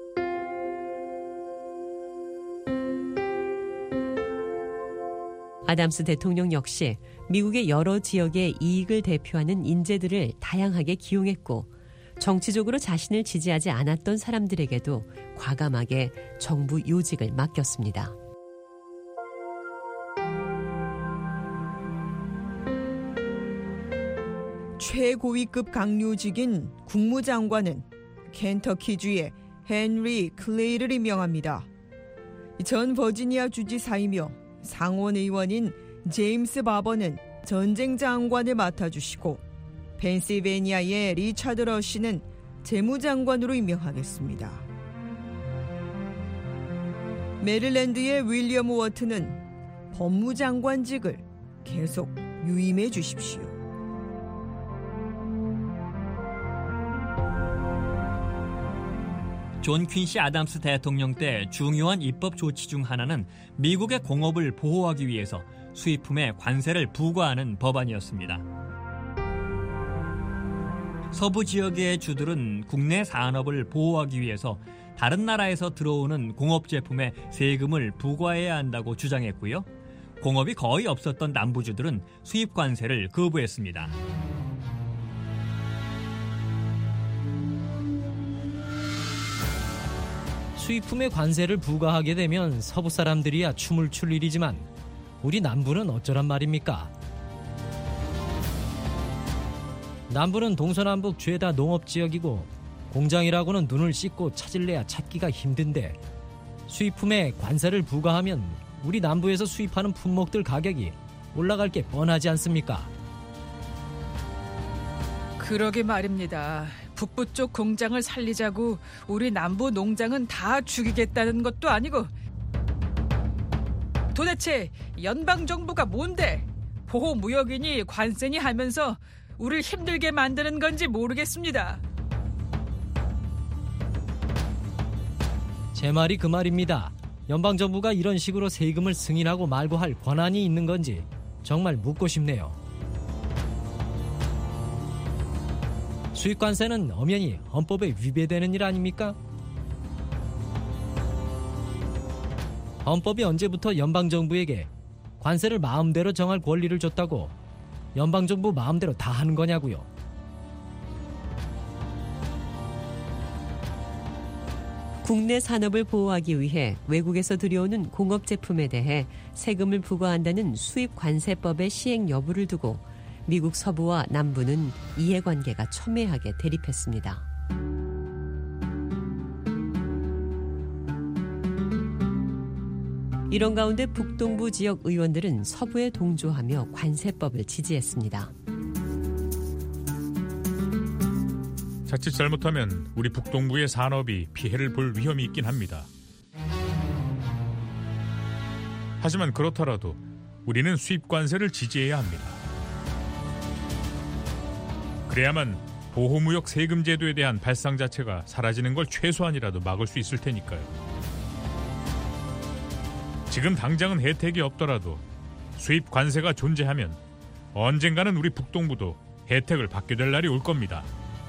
아담스 대통령 역시 미국의 여러 지역의 이익을 대표하는 인재들을 다양하게 기용했고 정치적으로 자신을 지지하지 않았던 사람들에게도 과감하게 정부 요직을 맡겼습니다. 최고위급 강요직인 국무장관은 켄터키주의 헨리 클레이를 임명합니다. 전 버지니아 주지사이며 상원의원인 제임스 바버는 전쟁 장관을 맡아주시고 펜실베니아의 리차드 러시는 재무장관으로 임명하겠습니다. 메릴랜드의 윌리엄 워튼은 법무장관직을 계속 유임해 주십시오. 존 퀸시 아담스 대통령 때 중요한 입법 조치 중 하나는 미국의 공업을 보호하기 위해서 수입품에 관세를 부과하는 법안이었습니다. 서부 지역의 주들은 국내 산업을 보호하기 위해서 다른 나라에서 들어오는 공업 제품에 세금을 부과해야 한다고 주장했고요. 공업이 거의 없었던 남부주들은 수입 관세를 거부했습니다. 수입품에 관세를 부과하게 되면 서부 사람들이야 춤을 출 일이지만 우리 남부는 어쩌란 말입니까? 남부는 동서남북 죄다 농업지역이고 공장이라고는 눈을 씻고 찾을래야 찾기가 힘든데 수입품에 관세를 부과하면 우리 남부에서 수입하는 품목들 가격이 올라갈 게 뻔하지 않습니까? 그러게 말입니다. 북부 쪽 공장을 살리자고 우리 남부 농장은 다 죽이겠다는 것도 아니고 도대체 연방정부가 뭔데 보호무역이니 관세니 하면서 우리를 힘들게 만드는 건지 모르겠습니다. 제 말이 그 말입니다. 연방정부가 이런 식으로 세금을 승인하고 말고 할 권한이 있는 건지 정말 묻고 싶네요. 수입관세는 엄연히 헌법에 위배되는 일 아닙니까? 헌법이 언제부터 연방정부에게 관세를 마음대로 정할 권리를 줬다고 연방정부 마음대로 다 하는 거냐고요. 국내 산업을 보호하기 위해 외국에서 들여오는 공업 제품에 대해 세금을 부과한다는 수입관세법의 시행 여부를 두고 미국 서부와 남부는 이해관계가 첨예하게 대립했습니다. 이런 가운데 북동부 지역 의원들은 서부에 동조하며 관세법을 지지했습니다. 자칫 잘못하면 우리 북동부의 산업이 피해를 볼 위험이 있긴 합니다. 하지만 그렇더라도 우리는 수입관세를 지지해야 합니다. 그래야만 보호무역 세금 제도에 대한 발상 자체가 사라지는 걸 최소한이라도 막을 수 있을 테니까요. 지금 당장은 혜택이 없더라도 수입 관세가 존재하면 언젠가는 우리 북동부도 혜택을 받게 될 날이 올 겁니다.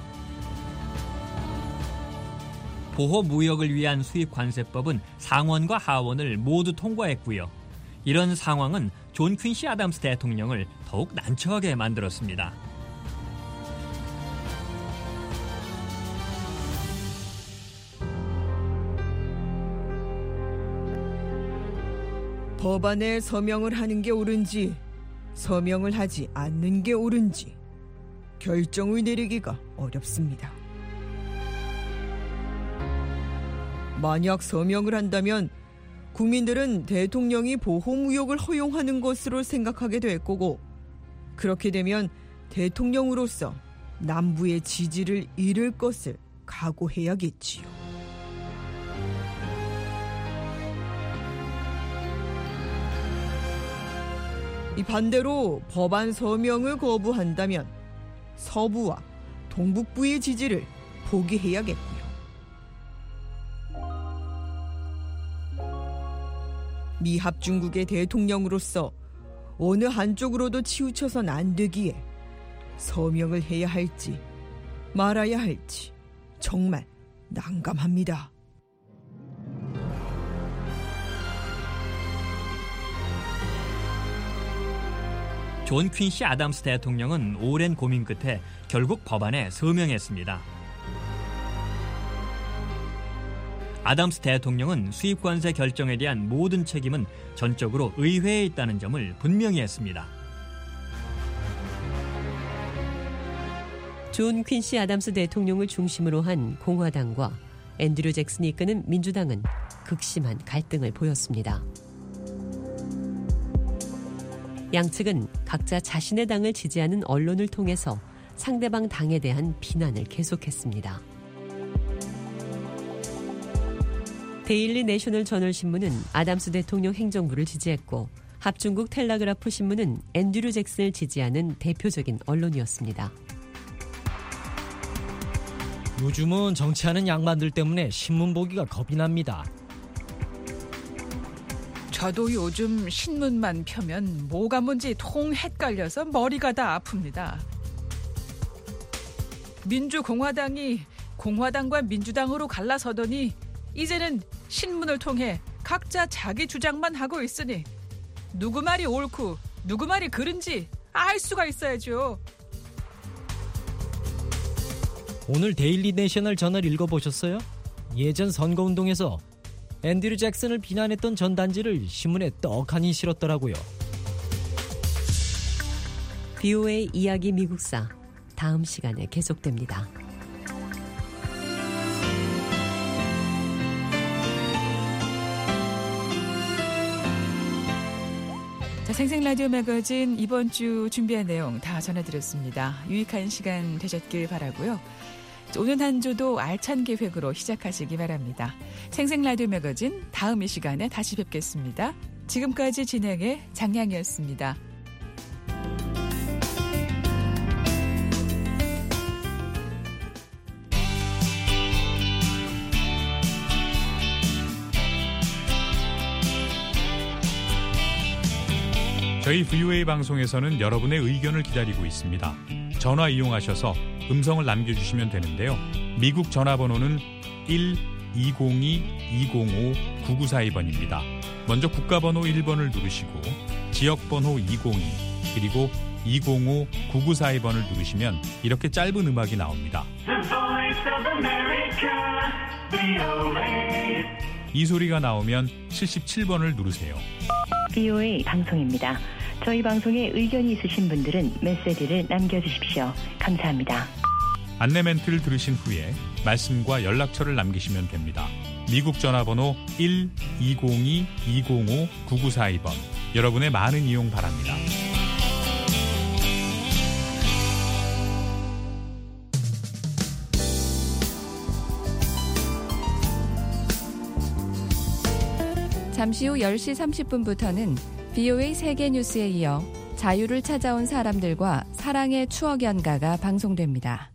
보호무역을 위한 수입관세법은 상원과 하원을 모두 통과했고요. 이런 상황은 존 퀸시 아담스 대통령을 더욱 난처하게 만들었습니다. 법안에 서명을 하는 게 옳은지 서명을 하지 않는 게 옳은지 결정을 내리기가 어렵습니다. 만약 서명을 한다면 국민들은 대통령이 보호무역을 허용하는 것으로 생각하게 될 거고, 그렇게 되면 대통령으로서 남부의 지지를 잃을 것을 각오해야겠지요. 이 반대로 법안 서명을 거부한다면 서부와 동북부의 지지를 포기해야겠고요. 미합중국의 대통령으로서 어느 한쪽으로도 치우쳐선 안 되기에 서명을 해야 할지 말아야 할지 정말 난감합니다. 존 퀸시 아담스 대통령은 오랜 고민 끝에 결국 법안에 서명했습니다. 아담스 대통령은 수입관세 결정에 대한 모든 책임은 전적으로 의회에 있다는 점을 분명히 했습니다. 존 퀸시 아담스 대통령을 중심으로 한 공화당과 앤드류 잭슨이 이끄는 민주당은 극심한 갈등을 보였습니다. 양측은 각자 자신의 당을 지지하는 언론을 통해서 상대방 당에 대한 비난을 계속했습니다. 데일리 내셔널 저널 신문은 아담스 대통령 행정부를 지지했고, 합중국 텔라그라프 신문은 앤드류 잭슨을 지지하는 대표적인 언론이었습니다. 요즘은 정치하는 양반들 때문에 신문 보기가 겁이 납니다. 저도 요즘 신문만 펴면 뭐가 뭔지 통 헷갈려서 머리가 다 아픕니다. 민주공화당이 공화당과 민주당으로 갈라서더니 이제는 신문을 통해 각자 자기 주장만 하고 있으니 누구 말이 옳고 누구 말이 그른지 알 수가 있어야죠. 오늘 데일리 내셔널 저널 읽어보셨어요? 예전 선거운동에서 앤드류 잭슨을 비난했던 전단지를 신문에 떡하니 실었더라고요. VOA 이야기 미국사, 다음 시간에 계속됩니다. 자, 생생라디오 매거진 이번 주 준비한 내용 다 전해드렸습니다. 유익한 시간 되셨길 바라고요. 오늘 한 주도 알찬 계획으로 시작하시기 바랍니다. 생생라디오 매거진 다음 이 시간에 다시 뵙겠습니다. 지금까지 진행의 장량이었습니다. 저희 VOA 방송에서는 여러분의 의견을 기다리고 있습니다. 전화 이용하셔서 음성을 남겨주시면 되는데요. 미국 전화번호는 1-202-205-9942번입니다. 먼저 국가번호 1번을 누르시고 지역번호 202 그리고 205-9942번을 누르시면 이렇게 짧은 음악이 나옵니다. 이 소리가 나오면 77번을 누르세요. VOA 방송입니다. 저희 방송에 의견이 있으신 분들은 메시지를 남겨주십시오. 감사합니다. 안내 멘트를 들으신 후에 말씀과 연락처를 남기시면 됩니다. 미국 전화번호 1-202-205-9942번. 여러분의 많은 이용 바랍니다. 잠시 후 10시 30분부터는 VOA 세계뉴스에 이어 자유를 찾아온 사람들과 사랑의 추억 연가가 방송됩니다.